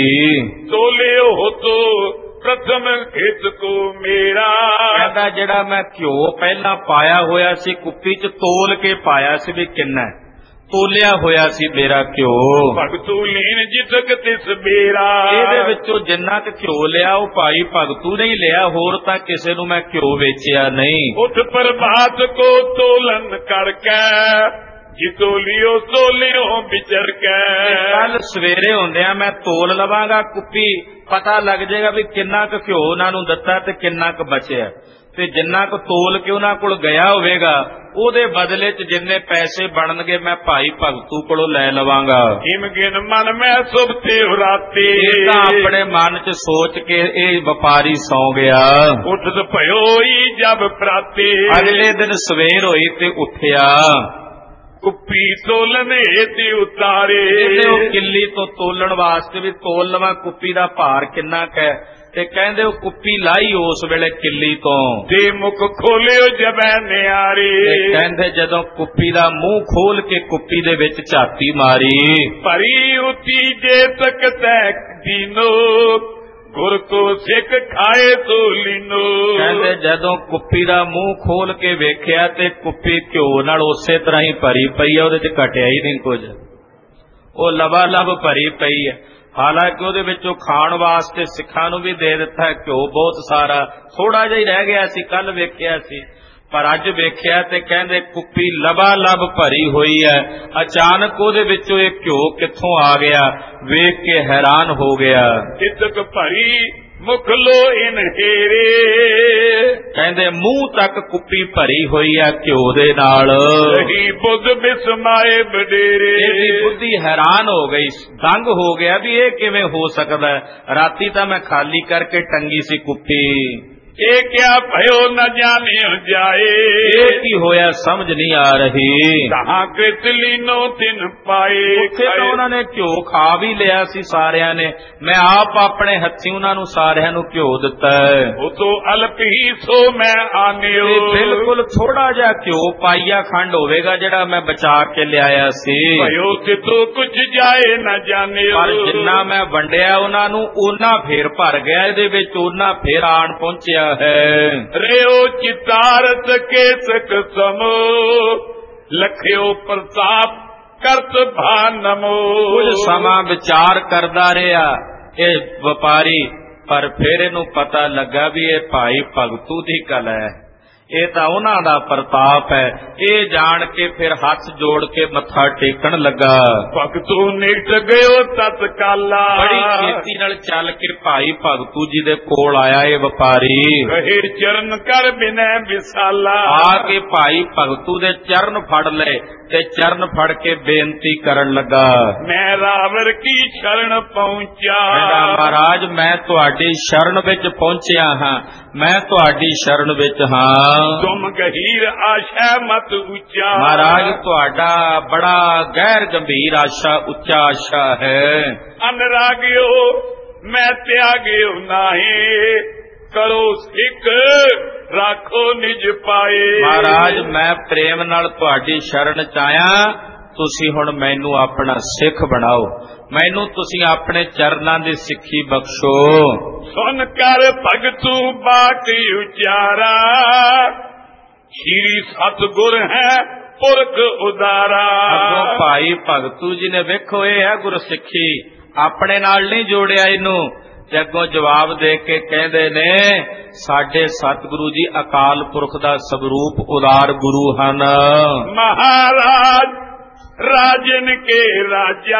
ਤੋਲੇ ਹੋ ਤੋ ਪ੍ਰਥਮ ਖਿਤ ਕੋ ਮੇਰਾ, ਕਹਿੰਦਾ ਜਿਹੜਾ ਮੈਂ ਘਿਓ ਪਹਿਲਾਂ ਪਾਇਆ ਹੋਇਆ ਸੀ ਕੁੱਪੀ 'ਚ ਤੋਲ ਕੇ ਪਾਇਆ ਸੀ ਵੀ ਕਿੰਨਾ, ਤੋਲਿਆ ਹੋਇਆ ਸੀ ਮੇਰਾ ਘਿਓ। ਭਗਤੂ ਲੀਨ ਜਿਤਕ ਤਿਸ ਮੇਰਾ, ਇਹਦੇ ਵਿੱਚੋਂ ਜਿੰਨਾ ਕੁ ਘਿਓ ਲਿਆ ਉਹ ਭਾਈ ਭਗਤੂ ਨੇ ਹੀ ਲਿਆ, ਹੋਰ ਤਾਂ ਕਿਸੇ ਨੂੰ ਮੈਂ ਘਿਓ ਵੇਚਿਆ ਨਹੀਂ। ਉਠ ਪ੍ਰਭਾਤ ਕੋ ਤੋਲਨ ਕਰਕੇ, ਜਿਤੋ ਲਿਓ ਸੋ ਲਿਓ ਵਿਚਰ ਕੇ। ਕੱਲ ਸਵੇਰੇ ਹੁੰਦਿਆਂ ਮੈਂ ਤੋਲ ਲਵਾਂਗਾ ਕੁੱਪੀ, ਪਤਾ ਲੱਗ ਜਾਏਗਾ ਵੀ ਕਿੰਨਾ ਕੁ ਘਿਓ ਉਹਨਾਂ ਨੂੰ ਦਿੱਤਾ ਤੇ ਕਿੰਨਾ ਕੁ ਬਚਿਆ, ਤੇ ਜਿੰਨਾ ਕੁ ਤੋਲ ਕੇ ਉਹਨਾਂ ਕੋਲ ਗਿਆ ਹੋਵੇਗਾ ਉਹਦੇ ਬਦਲੇ 'ਚ ਜਿੰਨੇ ਪੈਸੇ ਬਣਨਗੇ ਮੈਂ ਭਾਈ ਭਗਤੂ ਕੋਲੋਂ ਲੈ ਲਵਾਂਗਾ। ਹਿਮ ਗਿਨ ਮਨ ਮੈਂ ਸੁਭਤੇ ਰਾਤੇ, ਤਾਂ ਆਪਣੇ ਮਨ 'ਚ ਸੋਚ ਕੇ ਇਹ ਵਪਾਰੀ ਸੌ ਗਿਆ। ਉੱਠ ਭਇਓਈ ਜਬ ਪ੍ਰਾਤੇ, ਅਗਲੇ ਦਿਨ ਸਵੇਰ ਹੋਈ ਤੇ ਉੱਠਿਆ। ਕੁੱਪੀ ਤੋਲਨੇ ਤੇ ਉਤਾਰੇ, ਉਹ ਕਿੱਲੀ ਤੋਂ ਤੋਲਣ ਵਾਸਤੇ ਵੀ ਤੋਲ ਲਵਾਂ ਕੁੱਪੀ ਦਾ ਭਾਰ ਕਿੰਨਾ ਕੁ ਹੈ, ਤੇ ਕਹਿੰਦੇ ਉਹ ਕੁੱਪੀ ਲਾਈ ਉਸ ਵੇਲੇ ਕਿੱਲੀ ਤੋਂ, ਤੇ ਮੁਖ ਖੋਲਿਓ ਜਬੈ ਨਿਆਰੇ। ਕਹਿੰਦੇ ਜਦੋਂ ਕੁੱਪੀ ਦਾ ਮੂੰਹ ਖੋਲ ਕੇ ਕੁੱਪੀ ਦੇ ਵਿੱਚ ਝਾਤੀ ਮਾਰੀ, ਭਰੀ ਉਤੀ ਜੇ ਤੱਕ ਤੈ ਦੀਨੋ, ਗੁਰ ਕੋ ਸਿੱਖ ਖਾਏ ਸੋ ਲੀਨੋ। ਕਹਿੰਦੇ ਜਦੋਂ ਕੁੱਪੀ ਦਾ ਮੂੰਹ ਖੋਲ ਕੇ ਵੇਖਿਆ ਤੇ ਕੁੱਪੀ ਘਿਓ ਨਾਲ ਉਸੇ ਤਰ੍ਹਾਂ ਹੀ ਭਰੀ ਪਈ ਹੈ, ਉਹਦੇ ਚ ਘਟਿਆ ਹੀ ਨਹੀਂ ਕੁਝ, ਉਹ ਲਬਾ ਲਬ ਭਰੀ ਪਈ ਹੈ। ਹਾਲਾਂਕਿ ਉਹਦੇ ਵਿੱਚੋਂ ਖਾਣ ਵਾਸਤੇ ਸਿੱਖਾਂ ਨੂੰ ਵੀ ਦੇ ਦਿੱਤਾ ਘਿਓ ਬਹੁਤ ਸਾਰਾ, ਥੋੜਾ ਜਿਹਾ ਹੀ ਰਹਿ ਗਿਆ ਸੀ, ਕੱਲ ਵੇਖਿਆ ਸੀ, ਪਰ ਅੱਜ ਵੇਖਿਆ ਤੇ ਕਹਿੰਦੇ ਕੁੱਪੀ ਲਬਾ ਲਬ ਭਰੀ ਹੋਈ ਹੈ। ਅਚਾਨਕ ਉਹਦੇ ਵਿੱਚੋਂ ਇਹ ਘਿਓ ਕਿੱਥੋਂ ਆ ਗਿਆ, ਵੇਖ ਕੇ ਹੈਰਾਨ ਹੋ ਗਿਆ। ਇਤਕ ਭਰੀ ਮੁਖ ਲੋ ਇਨਹੇਰੇ, ਕਹਿੰਦੇ ਮੂੰਹ ਤੱਕ ਕੁੱਪੀ ਭਰੀ ਹੋਈ ਹੈ ਘਿਓ ਦੇ ਨਾਲ। ਸਹੀ ਬੁੱਧ ਬਿਸਮਾਏ ਬਡੇਰੇ, ਇਹਦੀ ਬੁੱਧੀ ਹੈਰਾਨ ਹੋ ਗਈ, ਦੰਗ ਹੋ ਗਿਆ ਵੀ ਇਹ ਕਿਵੇਂ ਹੋ ਸਕਦਾ। ਰਾਤੀ ਤਾਂ ਮੈਂ ਖਾਲੀ ਕਰਕੇ ਟੰਗੀ ਸੀ ਕੁੱਪੀ, ਇਹ ਕਿਆ ਭਇਓ ਨ ਜਾਣਿਓ ਜਾਏ, ਇਹ ਕੀ ਹੋਇਆ ਸਮਝ ਨਹੀਂ ਆ ਰਹੀ। ਕਹਾਂ ਕ੍ਰਿਤ ਲੀਨੋ ਤਿਨ ਪਾਏ, ਉੱਥੇ ਤਾਂ ਉਹਨਾਂ ਨੇ ਘਿਓ ਖਾ ਵੀ ਲਿਆ ਸੀ ਸਾਰਿਆਂ ਨੇ, ਮੈਂ ਆਪ ਆਪਣੇ ਹੱਥੀਂ ਉਹਨਾਂ ਨੂੰ ਸਾਰਿਆਂ ਨੂੰ ਘਿਓ ਦਿੱਤਾ ਹੈ। ਉਹ ਤੋਂ ਅਲਪ ਹੀ ਸੋ ਮੈਂ ਆਨਿਓ, ਬਿਲਕੁਲ ਥੋੜਾ ਜਿਹਾ ਘਿਓ ਪਾਈਆ ਖੰਡ ਹੋਵੇਗਾ ਜਿਹੜਾ ਮੈਂ ਬਚਾ ਕੇ ਲਿਆਇਆ ਸੀ। ਭਇਓ ਤਿਤੋ ਕੁਛ ਜਾਏ ਨ ਜਾਣਿਓ, ਪਰ ਜਿੰਨਾ ਮੈਂ ਵੰਡਿਆ ਉਹਨਾਂ ਨੂੰ ਉਹਨਾਂ ਫੇਰ ਭਰ ਗਿਆ, ਇਹਦੇ ਵਿੱਚ ਉਹਨਾਂ ਫੇਰ ਆਣ ਪਹੁੰਚਿਆ ਹੈ। ਰਿਓ ਚਿਤਾਰਤ ਕੇਸਕ ਸਮੋ, ਲਖਿਓ ਪ੍ਰਤਾਪ ਕਰਤ ਭਾਨਮੋ। ਕੁਝ ਸਮਾਂ ਵਿਚਾਰ ਕਰਦਾ ਰਿਹਾ ਇਹ ਵਪਾਰੀ, ਪਰ ਫਿਰ ਇਹਨੂੰ ਪਤਾ ਲੱਗਾ ਵੀ ਇਹ ਭਾਈ ਭਗਤੂ ਦੀ ਕਲਾ ਹੈ, ਇਹ ਤਾਂ ਉਹਨਾਂ ਦਾ ਪ੍ਰਤਾਪ ਹੈ। ਇਹ ਜਾਣ ਕੇ ਫਿਰ ਹੱਥ ਜੋੜ ਕੇ ਮੱਥਾ ਟੇਕਣ ਲੱਗਾ। ਭਗਤੂ ਨਿਕਟ ਗਇਓ ਤਤਕਾਲਾ, ਬੜੀ ਛੇਤੀ ਨਾਲ ਚੱਲ ਕੇ ਭਾਈ ਭਗਤੂ ਜੀ ਦੇ ਕੋਲ ਆਇਆ ਇਹ ਵਪਾਰੀ। ਕਹੇ ਚਰਨ ਕਰ ਬਿਨੈ ਵਿਸਾਲਾ, ਆ ਕੇ ਭਾਈ ਭਗਤੂ ਦੇ ਚਰਨ ਫੜ ਲਏ ਤੇ ਚਰਨ ਫੜ ਕੇ ਬੇਨਤੀ ਕਰਨ ਲੱਗਾ। ਮੈਂ ਰਾਵਰ ਕੀ ਸ਼ਰਨ ਪਹੁੰਚਿਆ, ਮਹਾਰਾਜ ਮੈਂ ਤੁਹਾਡੀ ਸ਼ਰਨ ਵਿੱਚ ਪਹੁੰਚਿਆ ਹਾਂ, ਮੈਂ ਤੁਹਾਡੀ ਸ਼ਰਨ ਵਿੱਚ ਹਾਂ। ਤੁਮ ਗਹੀਰ ਆਸ਼ਾ ਮਤ ਉੱਚਾ, ਮਹਾਰਾਜ ਤੁਹਾਡਾ ਬੜਾ ਗਹਿਰ ਗੰਭੀਰ ਆਸ਼ਾ, ਉੱਚਾ ਆਸ਼ਾ ਹੈ। ਅਨਰਾਗਿਓ ਮੈਂ ਤਿਆਗਿਓ ਨਾਹੀ, ਕਰੋ ਸਿੱਖ ਰਾਖੋ ਨਿਜ ਪਾਏ। ਮਹਾਰਾਜ ਮੈਂ ਪ੍ਰੇਮ ਨਾਲ ਤੁਹਾਡੀ ਸ਼ਰਨ ਚ ਆਇਆ, ਤੁਸੀਂ ਹੁਣ ਮੈਨੂੰ ਆਪਣਾ ਸਿੱਖ ਬਣਾਓ, ਮੈਨੂੰ ਤੁਸੀਂ ਆਪਣੇ ਚਰਨਾਂ ਦੀ ਸਿੱਖੀ ਬਖਸ਼ੋ। ਸੁਨ ਕਰ ਭਗਤੂ ਬਾਕ ਉਚਾਰਾ, ਸ਼੍ਰੀ ਸਤਿਗੁਰ ਹੈ ਪੁਰਖ ਉਦਾਰਾ। ਅੱਗੋਂ ਭਾਈ ਭਗਤੂ ਜੀ ਨੇ ਵੇਖੋ ਇਹ ਹੈ ਗੁਰਸਿੱਖੀ, ਆਪਣੇ ਨਾਲ ਨਹੀਂ ਜੋੜਿਆ ਇਹਨੂੰ, ਤੇ ਅੱਗੋਂ ਜਵਾਬ ਦੇ ਕੇ ਕਹਿੰਦੇ ਨੇ ਸਾਡੇ ਸਤਿਗੁਰੂ ਜੀ ਅਕਾਲ ਪੁਰਖ ਦਾ ਸਵਰੂਪ ਉਦਾਰ ਗੁਰੂ ਹਨ। ਮਹਾਰਾਜ ਰਾਜਨ ਕੇ ਰਾਜਾ,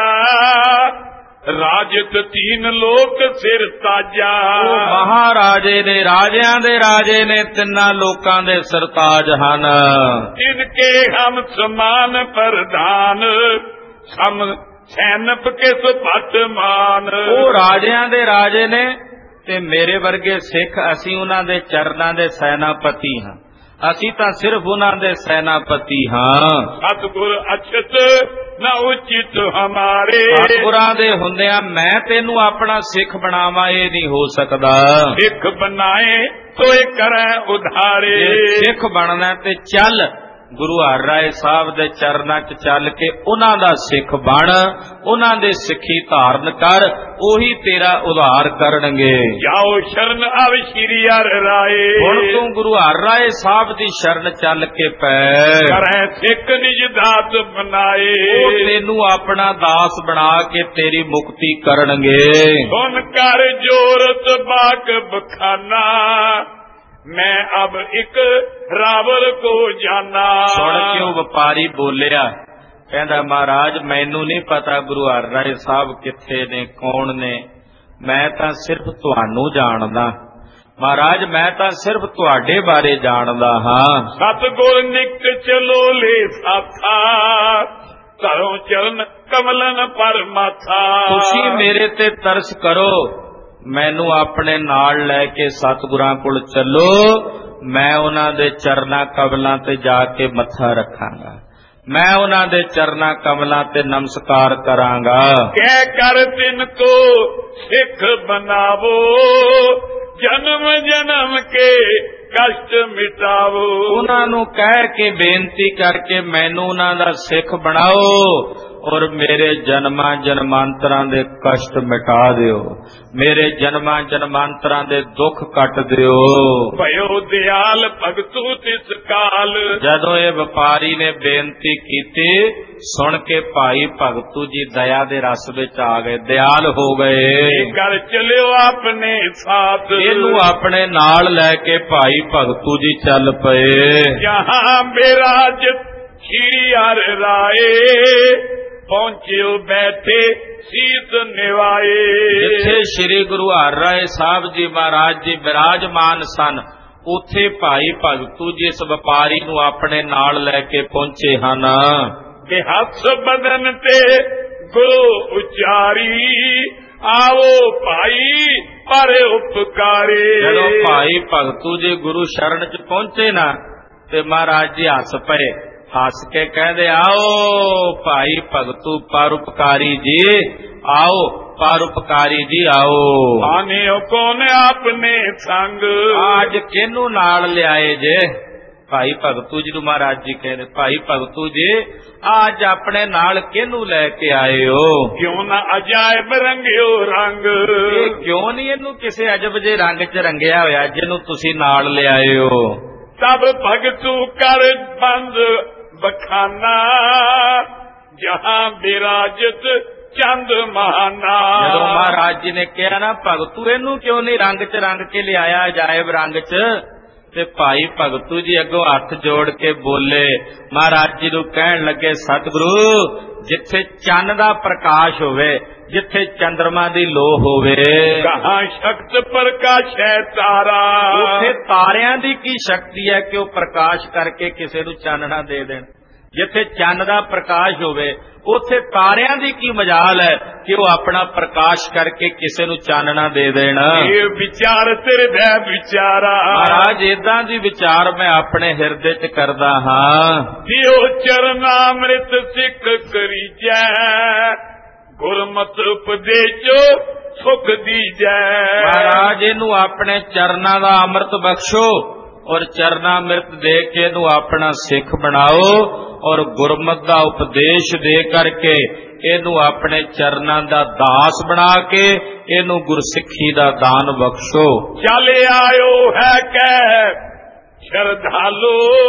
ਰਾਜਤ ਤੀਨ ਲੋਕ ਸਿਰ ਤਾਜਾ। ਉਹ ਮਹਾਰਾਜੇ ਨੇ, ਰਾਜਿਆਂ ਦੇ ਰਾਜੇ ਨੇ, ਤਿੰਨਾਂ ਲੋਕਾਂ ਦੇ ਸਰਤਾਜ ਹਨ। ਇਨਕੇ ਹਮ ਸਮਾਨ ਪ੍ਰਧਾਨ, ਸਮ ਸੈਨਪ ਕਿਸ ਭੱਟ ਮਾਨ। ਉਹ ਰਾਜਿਆਂ ਦੇ ਰਾਜੇ ਨੇ ਤੇ ਮੇਰੇ ਵਰਗੇ ਸਿੱਖ ਅਸੀਂ ਉਹਨਾਂ ਦੇ ਚਰਨਾਂ ਦੇ ਸੈਨਾਪਤੀ ਹਾਂ, ਅਸੀਂ ਤਾਂ ਸਿਰਫ ਉਹਨਾਂ ਦੇ ਸੈਨਾਪਤੀ ਹਾਂ। ਸਤਿਗੁਰ ਅਛਤ ਨਾ ਉਚਿਤ ਹਮਾਰੇ, ਸਤਿਗੁਰਾਂ ਦੇ ਹੁੰਦਿਆਂ ਮੈਂ ਤੈਨੂੰ ਆਪਣਾ ਸਿੱਖ ਬਣਾਵਾਂ ਇਹ ਨਹੀਂ ਹੋ ਸਕਦਾ। ਸਿੱਖ ਬਣਾਏ ਤੋਏ ਕਰੈ ਉਧਾਰੇ, ਸਿੱਖ ਬਣਨਾ ਤੇ ਚੱਲ ਗੁਰੂ ਹਰਿ ਰਾਏ ਸਾਹਿਬ ਦੇ ਚਰਨਾਂ 'ਚ ਚੱਲ ਕੇ ਉਹਨਾਂ ਦਾ ਸਿੱਖ ਬਣ, ਉਹਨਾਂ ਦੇ ਸਿੱਖੀ ਧਾਰਨ ਕਰ, ਉਹੀ ਤੇਰਾ ਉਧਾਰ ਕਰਨਗੇ। ਜਾਓ ਸ਼ਰਨ ਆਵ ਸ਼੍ਰੀ ਹਰਿ ਰਾਏ, ਹੁਣ ਤੂੰ ਗੁਰੂ ਹਰਿ ਰਾਏ ਸਾਹਿਬ ਦੀ ਸ਼ਰਨ ਚੱਲ ਕੇ ਪੈ, ਕਰੈ ਸਿੱਖ ਨਿਜ ਦਾਸ ਬਣਾਏ। ਉਹ ਤੈਨੂੰ ਆਪਣਾ ਦਾਸ ਬਣਾ ਕੇ ਤੇਰੀ ਮੁਕਤੀ ਕਰਨਗੇ। ਸੁਨ ਕਰ ਜੋਰਤ ਬਾਕ ਬਖਾਨਾ, ਮੈਂ ਅਬ ਇੱਕ ਰਾਵਰ ਕੋ ਜਾਣਾ। ਸੁਣ ਕੇ ਉਹ ਵਪਾਰੀ ਬੋਲਿਆ, ਕਹਿੰਦਾ ਮਹਾਰਾਜ ਮੈਨੂੰ ਨਹੀਂ ਪਤਾ ਗੁਰੂ ਹਰਿ ਰਾਏ ਸਾਹਿਬ ਕਿੱਥੇ ਨੇ, ਕੌਣ ਨੇ, ਮੈਂ ਤਾਂ ਸਿਰਫ ਤੁਹਾਨੂੰ ਜਾਣਦਾ। ਮਹਾਰਾਜ ਮੈਂ ਤਾਂ ਸਿਰਫ ਤੁਹਾਡੇ ਬਾਰੇ ਜਾਣਦਾ ਹਾਂ। ਸਤਿਗੁਰ ਨਿਕ ਚਲੋ ਲੈ ਸਾਥਾ, ਧਰੋਂ ਚਰਨ ਕਮਲਨ ਪਰ ਮਾਥਾ। ਤੁਸੀਂ ਮੇਰੇ ਤੇ ਤਰਸ ਕਰੋ, ਮੈਨੂੰ ਆਪਣੇ ਨਾਲ ਲੈ ਕੇ ਸਤਿਗੁਰਾਂ ਕੋਲ ਚੱਲੋ, ਮੈਂ ਉਹਨਾਂ ਦੇ ਚਰਨਾਂ ਕਮਲਾਂ ਤੇ ਜਾ ਕੇ ਮੱਥਾ ਰੱਖਾਂਗਾ, ਮੈਂ ਉਹਨਾਂ ਦੇ ਚਰਨਾਂ ਕਮਲਾਂ ਤੇ ਨਮਸਕਾਰ ਕਰਾਂਗਾ। ਕਹਿ ਕਰ ਤਿਨ ਕੋ ਸਿੱਖ ਬਣਾਵੋ, ਜਨਮ ਜਨਮ ਕੇ कष्ट मिटाओ। ਉਹਨਾਂ ਨੂੰ ਕਹਿ ਕੇ ਬੇਨਤੀ ਕਰਕੇ ਮੈਨੂੰ ਉਹਨਾਂ ਦਾ ਸਿੱਖ ਬਣਾਓ ਔਰ ਮੇਰੇ ਜਨਮਾਂ ਜਨਮਾਂਤਰਾਂ ਦੇ ਕਸ਼ਟ ਮਿਟਾ ਦਿਓ, ਮੇਰੇ ਜਨਮਾਂ ਜਨਮਾਂਤਰਾਂ ਦੇ ਦੁੱਖ ਕੱਟ ਦਿਓ। ਭਇਓ ਦਿਆਲ ਭਗਤੂ ਤਿਸ ਕਾਲ। ਜਦੋਂ ਇਹ ਵਪਾਰੀ ਨੇ ਬੇਨਤੀ ਕੀਤੀ ਸੁਣ ਕੇ ਭਾਈ ਭਗਤੂ ਜੀ ਦਇਆ ਦੇ ਰਸ ਵਿੱਚ ਆ ਗਏ, ਦਿਆਲ ਹੋ ਗਏ। ਘਰ ਚਲਿਓ ਆਪਣੇ ਸਾਥ। ਇਹਨੂੰ ਆਪਣੇ ਨਾਲ ਲੈ ਕੇ ਭਾਈ ਭਗਤੂ ਜੀ ਚੱਲ ਪਏ। ਜਹਾਂ ਬਿਰਾਜ ਸ਼੍ਰੀ ਹਰਿ ਰਾਏ ਪਹੁੰਚਿਓ ਬੈਠੇ ਸੀਸ ਨਿਵਾਏ। ਜਿੱਥੇ ਸ੍ਰੀ ਗੁਰੂ ਹਰਿਰਾਏ ਸਾਹਿਬ ਜੀ ਮਹਾਰਾਜ ਜੀ ਬਿਰਾਜਮਾਨ ਸਨ ਉੱਥੇ ਭਾਈ ਭਗਤੂ ਜੀ ਇਸ ਵਪਾਰੀ ਨੂੰ ਆਪਣੇ ਨਾਲ ਲੈ ਕੇ ਪਹੁੰਚੇ ਹਨ। ਕਿ ਹੱਥ ਬਦਨ ਤੇ ਗੁਰੂ ਉਚਾਰੀ ਆਵੋ ਭਾਈ ਪਰ ਉਪਕਾਰੇ। ਜਦੋਂ ਭਾਈ ਭਗਤੂ ਜੀ ਗੁਰੂ ਸ਼ਰਨ ਚ ਪਹੁੰਚੇ ਨਾ ਤੇ ਮਹਾਰਾਜ ਜੀ ਹੱਸ ਪਏ, ਹੱਸ ਕੇ ਕਹਿੰਦੇ ਆਓ ਭਾਈ ਭਗਤੂ ਪਰਉਪਕਾਰੀ ਜੀ, ਆਓ ਪਰਉਪਕਾਰੀ ਜੀ ਆਓ। ਆਨਿਓ ਕੋਨ ਆਪਣੇ ਸੰਗ। ਅੱਜ ਕਿਹਨੂੰ ਨਾਲ ਲਿਆਏ ਜੇ? ਭਾਈ ਭਗਤੂ ਜੀ ਨੂੰ ਮਹਾਰਾਜ ਜੀ ਕਹਿੰਦੇ ਭਾਈ ਭਗਤੂ ਜੀ ਅੱਜ ਆਪਣੇ ਨਾਲ ਕਿਹਨੂੰ ਲੈ ਕੇ ਆਏ ਹੋ? ਕਿਉਂ ਨਾ ਅਜਾਇਬ ਰੰਗਿਓ ਰੰਗ। ਇਹ ਕਿਉਂ ਨਹੀਂ ਇਹਨੂੰ ਕਿਸੇ ਅਜਬ ਜੇ ਰੰਗ ਚ ਰੰਗਿਆ ਹੋਇਆ ਜਿਹਨੂੰ ਤੁਸੀਂ ਨਾਲ ਲਿਆਏ ਹੋ? ਤਬ ਭਗਤੂ ਕਰ ਬੰਦ ਬਖਾਨਾ ਜਹਾਂ ਬਿਰਾਜਤ ਚੰਦ ਮਹਾਨਾ। ਜਦੋਂ ਮਹਾਰਾਜ ਜੀ ਨੇ ਕਿਹਾ ਨਾ ਭਗਤੂ ਇਹਨੂੰ ਕਿਉਂ ਨਹੀਂ ਰੰਗ ਚ ਰੰਗ ਕੇ ਲਿਆਇਆ ਅਜਾਇਬ ਰੰਗ ਚ, ਤੇ ਭਾਈ ਭਗਤੂ ਜੀ ਅੱਗੋਂ ਹੱਥ ਜੋੜ ਕੇ ਬੋਲੇ, ਮਹਾਰਾਜ ਜੀ ਨੂੰ ਕਹਿਣ ਲੱਗੇ ਸਤਿਗੁਰੂ ਜਿੱਥੇ ਚੰਨ ਦਾ ਪ੍ਰਕਾਸ਼ ਹੋਵੇ, ਜਿੱਥੇ ਚੰਦਰਮਾ ਦੀ ਲੋ ਹੋਵੇ, ਕਹਾਂ ਸ਼ਕਤ ਪ੍ਰਕਾਸ਼ ਹੈ ਤਾਰਾ। ਉੱਥੇ ਤਾਰਿਆਂ ਦੀ ਕੀ ਸ਼ਕਤੀ ਹੈ ਕਿ ਉਹ ਪ੍ਰਕਾਸ਼ ਕਰਕੇ ਕਿਸੇ ਨੂੰ ਚਾਨਣਾ ਦੇ ਦੇਣ। ਜਿੱਥੇ ਚੰਨ ਦਾ ਪ੍ਰਕਾਸ਼ ਹੋਵੇ ਉੱਥੇ ਤਾਰਿਆਂ ਦੀ ਕੀ ਮਜਾਲ ਹੈ ਕਿ ਉਹ ਆਪਣਾ ਪ੍ਰਕਾਸ਼ ਕਰਕੇ ਕਿਸੇ ਨੂੰ ਚਾਨਣਾ ਦੇ ਦੇਣ। ਇਹ ਵਿਚਾਰ ਤੇਰੇ ਦਾ ਵਿਚਾਰਾ। ਮਹਾਰਾਜ ਏਦਾਂ ਦੀ ਵਿਚਾਰ ਮੈਂ ਆਪਣੇ ਹਿਰਦੇ 'ਚ ਕਰਦਾ ਹਾਂ। ਦਿਓ ਚਰਨਾਮ੍ਰਿਤ ਸਿੱਖ ਕਰੀਜੈ ਗੁਰਮਤਿ ਉਪਦੇਸ਼ੋ ਸੁਖ ਦੀਜੈ। ਮਹਾਰਾਜ ਇਹਨੂੰ ਆਪਣੇ ਚਰਨਾਂ ਦਾ ਅੰਮ੍ਰਿਤ ਬਖਸ਼ੋ ਔਰ ਚਰਨਾਮ੍ਰਿਤ ਦੇ ਕੇ ਇਹਨੂੰ ਆਪਣਾ ਸਿੱਖ ਬਣਾਓ ਔਰ ਗੁਰਮਤਿ ਦਾ ਉਪਦੇਸ਼ ਦੇ ਕਰਕੇ ਇਹਨੂੰ ਆਪਣੇ ਚਰਨਾਂ ਦਾ ਦਾਸ ਬਣਾ ਕੇ ਇਹਨੂੰ ਗੁਰਸਿੱਖੀ ਦਾ ਦਾਨ ਬਖਸ਼ੋ। ਚੱਲ ਆਇਓ ਹੈ ਕਹਿ ਸ਼ਰਧਾਲੂ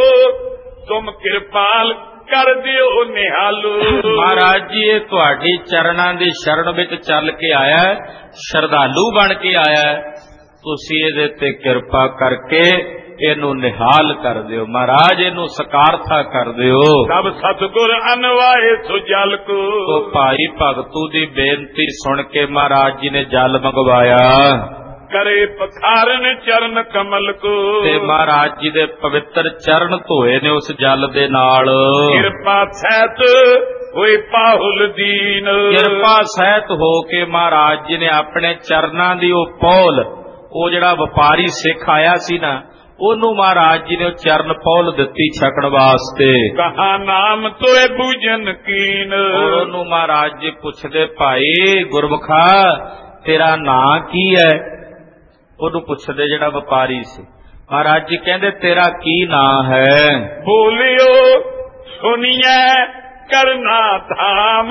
ਤੁਮ ਕਿਰਪਾਲ ਕਰ ਦਿਓ ਨਿਹਾਲੂ। ਮਹਾਰਾਜ ਜੀ ਇਹ ਤੁਹਾਡੀ ਚਰਨਾਂ ਦੀ ਸ਼ਰਨ ਵਿੱਚ ਚੱਲ ਕੇ ਆਇਆ, ਸ਼ਰਧਾਲੂ ਬਣ ਕੇ ਆਇਆ, ਤੁਸੀਂ ਇਹਦੇ ਤੇ ਕਿਰਪਾ ਕਰਕੇ ਇਹਨੂੰ ਨਿਹਾਲ ਕਰ ਦਿਓ। ਮਹਾਰਾਜ ਇਹਨੂੰ ਸਕਾਰਥਾ ਕਰ ਦਿਓ। ਸਭ ਸਤਿਗੁਰ ਅਨਵਾਏ ਸੋ ਜਲ ਕੋ। ਤੋ ਭਾਈ ਭਗਤੂ ਦੀ ਬੇਨਤੀ ਸੁਣ ਕੇ ਮਹਾਰਾਜ ਜੀ ਨੇ ਜਲ ਮੰਗਵਾਇਆ। ਕਰੇ ਪਖਾਰਨ ਚਰਨ ਕਮਲ ਕੋ। ਤੇ ਮਹਾਰਾਜ ਜੀ ਦੇ ਪਵਿੱਤਰ ਚਰਨ ਧੋਏ ਨੇ ਉਸ ਜਲ ਦੇ ਨਾਲ। ਕਿਰਪਾ ਸਹਿਤ ਹੋਏ ਪਾਹੁਲ ਦੀਨ। ਕਿਰਪਾ ਸਹਿਤ ਹੋ ਕੇ ਮਹਾਰਾਜ ਜੀ ਨੇ ਆਪਣੇ ਚਰਨਾਂ ਦੀ ਉਹ ਪੌਲ, ਉਹ ਜਿਹੜਾ ਵਪਾਰੀ ਸਿੱਖ ਆਇਆ ਸੀ ਨਾ, ਉਹਨੂੰ ਮਹਾਰਾਜ ਜੀ ਨੇ ਚਰਨ ਪੌਲ ਦਿੱਤੀ ਛਕਣ ਵਾਸਤੇ। ਕਹਾ ਨਾਮ ਤੋਏ ਬੂਝਨ ਕੀਨ। ਉਹਨੂੰ ਮਹਾਰਾਜ ਜੀ ਪੁੱਛਦੇ ਭਾਈ ਗੁਰਮੁਖਾ ਤੇਰਾ ਨਾਂ ਕੀ ਹੈ? ਉਹਨੂੰ ਪੁੱਛਦੇ ਜਿਹੜਾ ਵਪਾਰੀ ਸੀ। ਮਹਾਰਾਜ ਜੀ ਕਹਿੰਦੇ ਤੇਰਾ ਕੀ ਨਾਂ ਹੈ? ਬੋਲਿਓ ਸੁਣੀਐ ਕਰਨਾ ਧਾਮ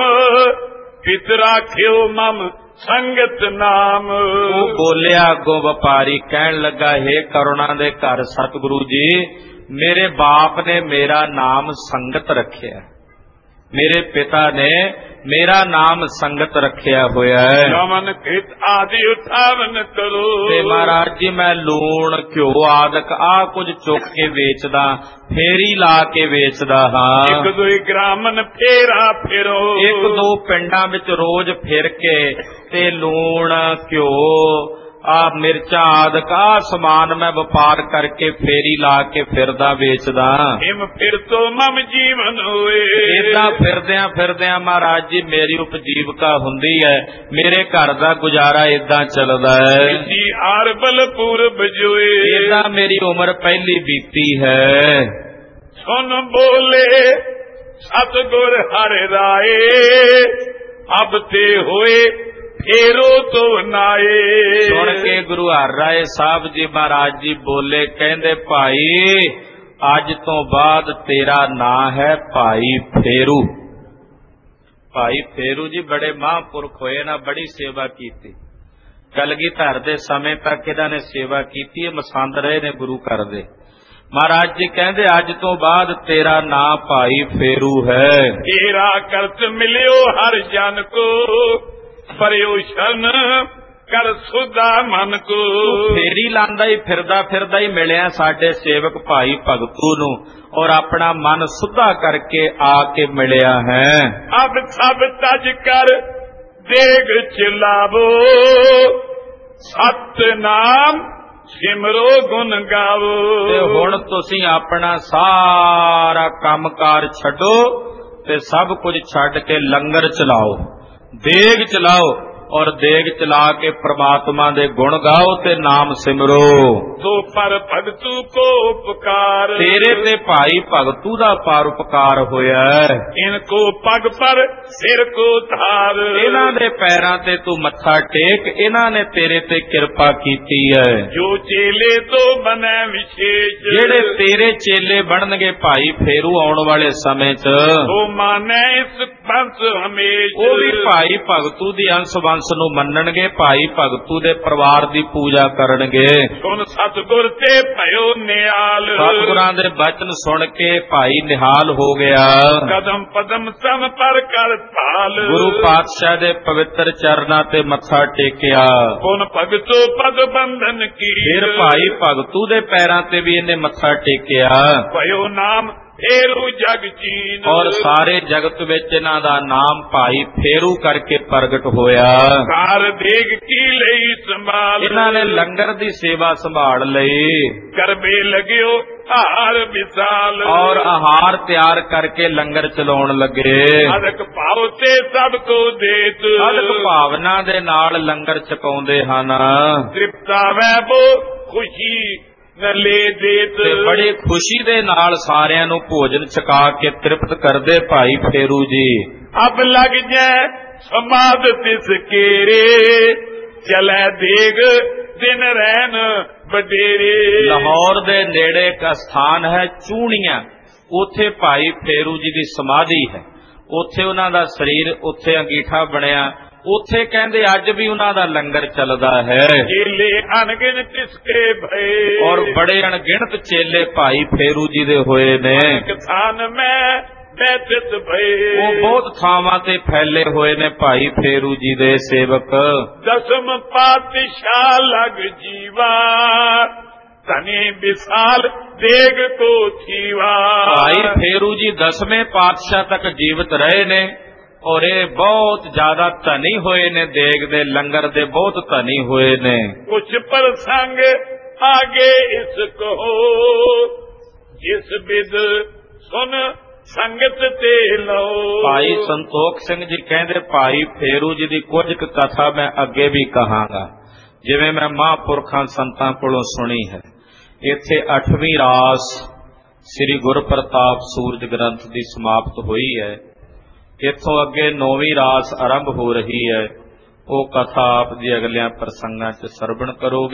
ਪਿਤ ਰਾਖਿਓ ਮਮ ਸੰਗਤ ਨਾਮ। ਉਹ ਬੋਲਿਆ ਅੱਗੋਂ ਵਪਾਰੀ ਕਹਿਣ ਲੱਗਾ ਹੇ ਕਰੁਣਾ ਦੇ ਘਰ ਸਤਿਗੁਰੂ ਜੀ ਮੇਰੇ ਬਾਪ ਨੇ ਮੇਰਾ ਨਾਮ ਸੰਗਤ ਰੱਖਿਆ, ਮੇਰੇ ਪਿਤਾ ਨੇ ਮੇਰਾ ਨਾਮ ਸੰਗਤ ਰੱਖਿਆ ਹੋਇਆ ਹੈ। ਗਮਨ ਕ੍ਰਿਤ ਆਦਿ ਉਠਾਵਨ ਕਰੋ। ਤੇ ਮਹਾਰਾਜ ਜੀ ਮੈਂ ਲੂਣ ਘਿਓ ਆਦਿਕ ਆ ਕੁਝ ਚੁੱਕ ਕੇ ਵੇਚਦਾ, ਫੇਰੀ ਲਾ ਕੇ ਵੇਚਦਾ ਹਾਂ। ਇੱਕ ਦੋ ਗ੍ਰਾਮਨ ਫੇਰਾ ਫਿਰੋ। ਇੱਕ ਦੋ ਪਿੰਡਾਂ ਵਿੱਚ ਰੋਜ਼ ਫਿਰ ਕੇ ਤੇ ਲੂਣ ਘਿਓ ਆ ਮਿਰਚਾਂ ਆਦਿਕ ਆ ਸਮਾਨ ਮੈਂ ਵਪਾਰ ਕਰਕੇ ਫੇਰੀ ਲਾ ਕੇ ਫਿਰਦਾ ਵੇਚਦਾ। ਹਿਮ ਫਿਰ ਤੋਂ ਮਮ ਜੀਵਨ ਹੋਏ। ਏਦਾਂ ਫਿਰਦਿਆਂ ਫਿਰਦਿਆਂ ਮਹਾਰਾਜ ਜੀ ਮੇਰੀ ਉਪਜੀਵਕਾ ਹੁੰਦੀ ਹੈ, ਮੇਰੇ ਘਰ ਦਾ ਗੁਜ਼ਾਰਾ ਏਦਾਂ ਚੱਲਦਾ ਹੈ। ਜੀ ਆਰ ਬਲ ਪੂਰਬ ਜੋਏ। ਏਦਾਂ ਮੇਰੀ ਉਮਰ ਪਹਿਲੀ ਬੀਤੀ ਹੈ। ਸੁਨ ਬੋਲੇ ਸਤਿਗੁਰ ਹਰਿ ਰਾਏ ਅਬ ਤੇ ਹੋਏ ਫੇਰੋ ਤੋ ਨਾਏ। ਸੁਣ ਕੇ ਗੁਰੂ ਹਰਿਰਾਏ ਸਾਹਿਬ ਜੀ ਮਹਾਰਾਜ ਜੀ ਬੋਲੇ, ਕਹਿੰਦੇ ਭਾਈ ਅੱਜ ਤੋਂ ਬਾਅਦ ਤੇਰਾ ਨਾਂ ਹੈ ਭਾਈ ਫੇਰੂ। ਭਾਈ ਫੇਰੂ ਜੀ ਬੜੇ ਮਹਾਂਪੁਰਖ ਹੋਏ ਨਾ, ਬੜੀ ਸੇਵਾ ਕੀਤੀ। ਕਲਗੀਧਰ ਦੇ ਸਮੇਂ ਤੱਕ ਇਹਨਾਂ ਨੇ ਸੇਵਾ ਕੀਤੀ, ਮਸੰਦ ਰਹੇ ਨੇ ਗੁਰੂ ਘਰ ਦੇ। ਮਹਾਰਾਜ ਜੀ ਕਹਿੰਦੇ ਅੱਜ ਤੋਂ ਬਾਅਦ ਤੇਰਾ ਨਾਂ ਭਾਈ ਫੇਰੂ ਹੈ। ਤੇਰਾ ਕਰਤ ਮਿਲਿਓ ਹਰ ਜਨ ਕੋ, ਪਰਿਓ ਸ਼ਰਨ ਕਰ ਸੁਧਾ ਮਨ ਕੋ। ਫੇਰੀ ਲਾਂਦਾ ਹੀ ਫਿਰਦਾ ਫਿਰਦਾ ਹੀ ਮਿਲਿਆ ਸਾਡੇ ਸੇਵਕ ਭਾਈ ਭਗਤੂ ਨੂੰ, ਔਰ ਆਪਣਾ ਮਨ ਸੁਧਾ ਕਰਕੇ ਆ ਕੇ ਮਿਲਿਆ ਹੈ। ਅਬ ਸਭ ਤਜ ਕਰ ਦੇਗ ਚਲਾਵੋ, ਸਤਨਾਮ ਸਿਮਰੋ ਗੁਣ ਗਾਵੋ। ਤੇ ਹੁਣ ਤੁਸੀਂ ਆਪਣਾ ਸਾਰਾ ਕੰਮਕਾਰ ਛੱਡੋ ਤੇ ਸਭ ਕੁਝ ਛੱਡ ਕੇ ਲੰਗਰ ਚਲਾਓ, ਦੇਗ ਚਲਾਓ, ਔਰ ਦੇਗ ਚਲਾ ਕੇ ਪ੍ਰਮਾਤਮਾ ਦੇ ਗੁਣ ਗਾਓ ਤੇ ਨਾਮ ਸਿਮਰੋ। ਤੋ ਪਰ ਭਗਤੂ ਕੋ ਉਪਕਾਰ, ਤੇਰੇ ਤੇ ਭਾਈ ਭਗਤੂ ਦਾ ਪਾਰ ਉਪਕਾਰ ਹੋਇਆ। ਇਨ ਕੋ ਪਗ ਪਰ ਸਿਰ ਕੋ ਧਾਰ, ਇਹਨਾਂ ਦੇ ਪੈਰਾਂ ਤੇ ਤੂੰ ਮੱਥਾ ਟੇਕ, ਇਹਨਾਂ ਨੇ ਤੇਰੇ ਤੇ ਕਿਰਪਾ ਕੀਤੀ ਹੈ। ਜੋ ਚੇਲੇ ਤੋਂ ਬਨੇ ਵਿਸ਼ੇਸ਼, ਜਿਹੜੇ ਤੇਰੇ ਚੇਲੇ ਬਣਨਗੇ ਭਾਈ ਫੇਰੂ ਆਉਣ ਵਾਲੇ ਸਮੇਂ 'ਚ, ਉਹ ਮਾਨੇ ਇਸ ਬੰਸ ਹਮੇਸ਼, ਉਹ ਵੀ ਭਾਈ ਭਗਤੂ ਦੀ ਅੰਸ਼ ਬੰਸ ਨੂੰ ਮੰਨਣਗੇ, ਭਾਈ ਭਗਤੂ ਦੇ ਪਰਿਵਾਰ ਦੀ ਪੂਜਾ ਕਰਨਗੇ। ਸੁਣ ਸਤਿਗੁਰ ਤੇ ਭਇਓ ਨਿਹਾਲ, ਸਤਿਗੁਰਾਂ ਦੇ ਬਚਨ ਸੁਣ ਕੇ ਭਾਈ ਨਿਹਾਲ ਹੋ ਗਿਆ। ਕਦਮ ਪਦਮ ਸਮ ਪਰ ਕਰ ਭਾਲ, ਗੁਰੂ ਪਾਤਸ਼ਾਹ ਦੇ ਪਵਿੱਤਰ ਚਰਨਾਂ ਤੇ ਮੱਥਾ ਟੇਕਿਆ। ਪੁਨ ਭਗਤੋ ਪਦ ਬੰਧਨ ਕੀ, ਫਿਰ ਭਾਈ ਭਗਤੂ ਦੇ ਪੈਰਾਂ ਤੇ ਵੀ ਇਹਨੇ ਮੱਥਾ ਟੇਕਿਆ। ਭਇਓ ਨਾਮ ਫੇਰੂ ਜਗ ਜੀਨ, ਔਰ ਸਾਰੇ ਜਗਤ ਵਿੱਚ ਇਹਨਾਂ ਦਾ ਨਾਮ ਭਾਈ ਫੇਰੂ ਕਰਕੇ ਪ੍ਰਗਟ ਹੋਇਆ। ਕਾਰ ਦੇਗ ਕੀ ਲਈ ਸੰਭਾਲ, ਇਹਨਾਂ ਨੇ ਲੰਗਰ ਦੀ ਸੇਵਾ ਸੰਭਾਲ ਲਈ। ਕਰਬੇ ਲਗਿਓ ਹਾਰ ਵਿਸਾਲ, ਔਰ ਆਹਾਰ ਤਿਆਰ ਕਰਕੇ ਲੰਗਰ ਚਲਾਉਣ ਲੱਗੇ। ਅਦਕ ਭਾਵ ਤੇ ਸਭ ਕੋ ਦੇਤ, ਅਦਕ ਭਾਵਨਾ ਦੇ ਨਾਲ ਲੰਗਰ ਛਕਾਉਂਦੇ ਹਨ। ਤ੍ਰਿਪਤਾ ਵੈ ਬੋ ਖੁਸ਼ੀ ਨਲੇ ਦੇਤ, ਤੇ ਬੜੀ ਖੁਸ਼ੀ ਦੇ ਨਾਲ ਸਾਰਿਆਂ ਨੂੰ ਭੋਜਨ ਛਕਾ ਕੇ ਤ੍ਰਿਪਤ ਕਰਦੇ ਭਾਈ ਫੇਰੂ ਜੀ। ਅਬ ਲਗ ਜੈ ਸਮਾਦ ਤਿਸ ਕੇਰੇ, ਚਲੇ ਦੇਗ ਦਿਨ ਰਹਿਨ ਬਡੇਰੇ। ਲਾਹੌਰ ਦੇ ਨੇੜੇ ਇੱਕ ਸਥਾਨ ਹੈ ਚੂਣੀਆਂ, ਉੱਥੇ ਭਾਈ ਫੇਰੂ ਜੀ ਦੀ ਸਮਾਧੀ ਹੈ। ਉੱਥੇ ਉਹਨਾਂ ਦਾ ਸਰੀਰ, ਉੱਥੇ ਅੰਗੀਠਾ ਬਣਿਆ, ਉੱਥੇ ਕਹਿੰਦੇ ਅੱਜ ਵੀ ਉਹਨਾਂ ਦਾ ਲੰਗਰ ਚੱਲਦਾ ਹੈ। ਚੇਲੇ ਅਣਗਿਣ ਤਿਸਕੇ ਭਏ, ਔਰ ਬੜੇ ਅਣਗਿਣਤ ਚੇਲੇ ਭਾਈ ਫੇਰੂ ਜੀ ਦੇ ਹੋਏ ਨੇ। ਕਿਸਾਨ ਮੈਂ ਬੈਠਤ ਭਏ, ਉਹ ਬਹੁਤ ਥਾਵਾਂ ਤੇ ਫੈਲੇ ਹੋਏ ਨੇ ਭਾਈ ਫੇਰੂ ਜੀ ਦੇ ਸੇਵਕ। ਦਸਮ ਪਾਤਸ਼ਾਹ ਲਗ ਜੀਵਾ, ਤਨੇ ਵਿਸਾਲ ਦੇਗ ਕੋ ਥੀਵਾ। ਭਾਈ ਫੇਰੂ ਜੀ 10ਵੇਂ ਪਾਤਸ਼ਾਹ ਤੱਕ ਜੀਵਤ ਰਹੇ ਨੇ, ਔਰ ਇਹ ਬਹੁਤ ਜ਼ਿਆਦਾ ਧਨੀ ਹੋਏ ਨੇ, ਦੇਗ ਦੇ ਲੰਗਰ ਦੇ ਬਹੁਤ ਧਨੀ ਹੋਏ ਨੇ। ਕੁਛ ਪ੍ਰਸੰਗ ਆਗੇ ਇਸ ਕਹੋ, ਜਿਸ ਬਿਦ ਸੁਨ ਸੰਗਤ ਤੇ ਲਓ। ਭਾਈ ਸੰਤੋਖ ਸਿੰਘ ਜੀ ਕਹਿੰਦੇ ਭਾਈ ਫੇਰੂ ਜੀ ਦੀ ਕੁਝ ਕਥਾ ਮੈਂ ਅੱਗੇ ਵੀ ਕਹਾਂਗਾ, ਜਿਵੇਂ ਮੈਂ ਮਹਾਂਪੁਰਖਾਂ ਸੰਤਾਂ ਕੋਲੋਂ ਸੁਣੀ ਹੈ। ਇੱਥੇ 8ਵੀਂ ਰਾਸ ਸ੍ਰੀ ਗੁਰਪ੍ਰਤਾਪ ਸੂਰਜ ਗ੍ਰੰਥ ਦੀ ਸਮਾਪਤ ਹੋਈ ਹੈ। ਇੱਥੋਂ ਅੱਗੇ 9ਵੀਂ ਰਾਸ ਆਰੰਭ ਹੋ ਰਹੀ ਹੈ। ਉਹ ਕਥਾ ਆਪ ਜੀ ਅਗਲਿਆਂ ਪ੍ਰਸੰਗਾਂ 'ਚ ਸਰਵਣ ਕਰੋਗੇ।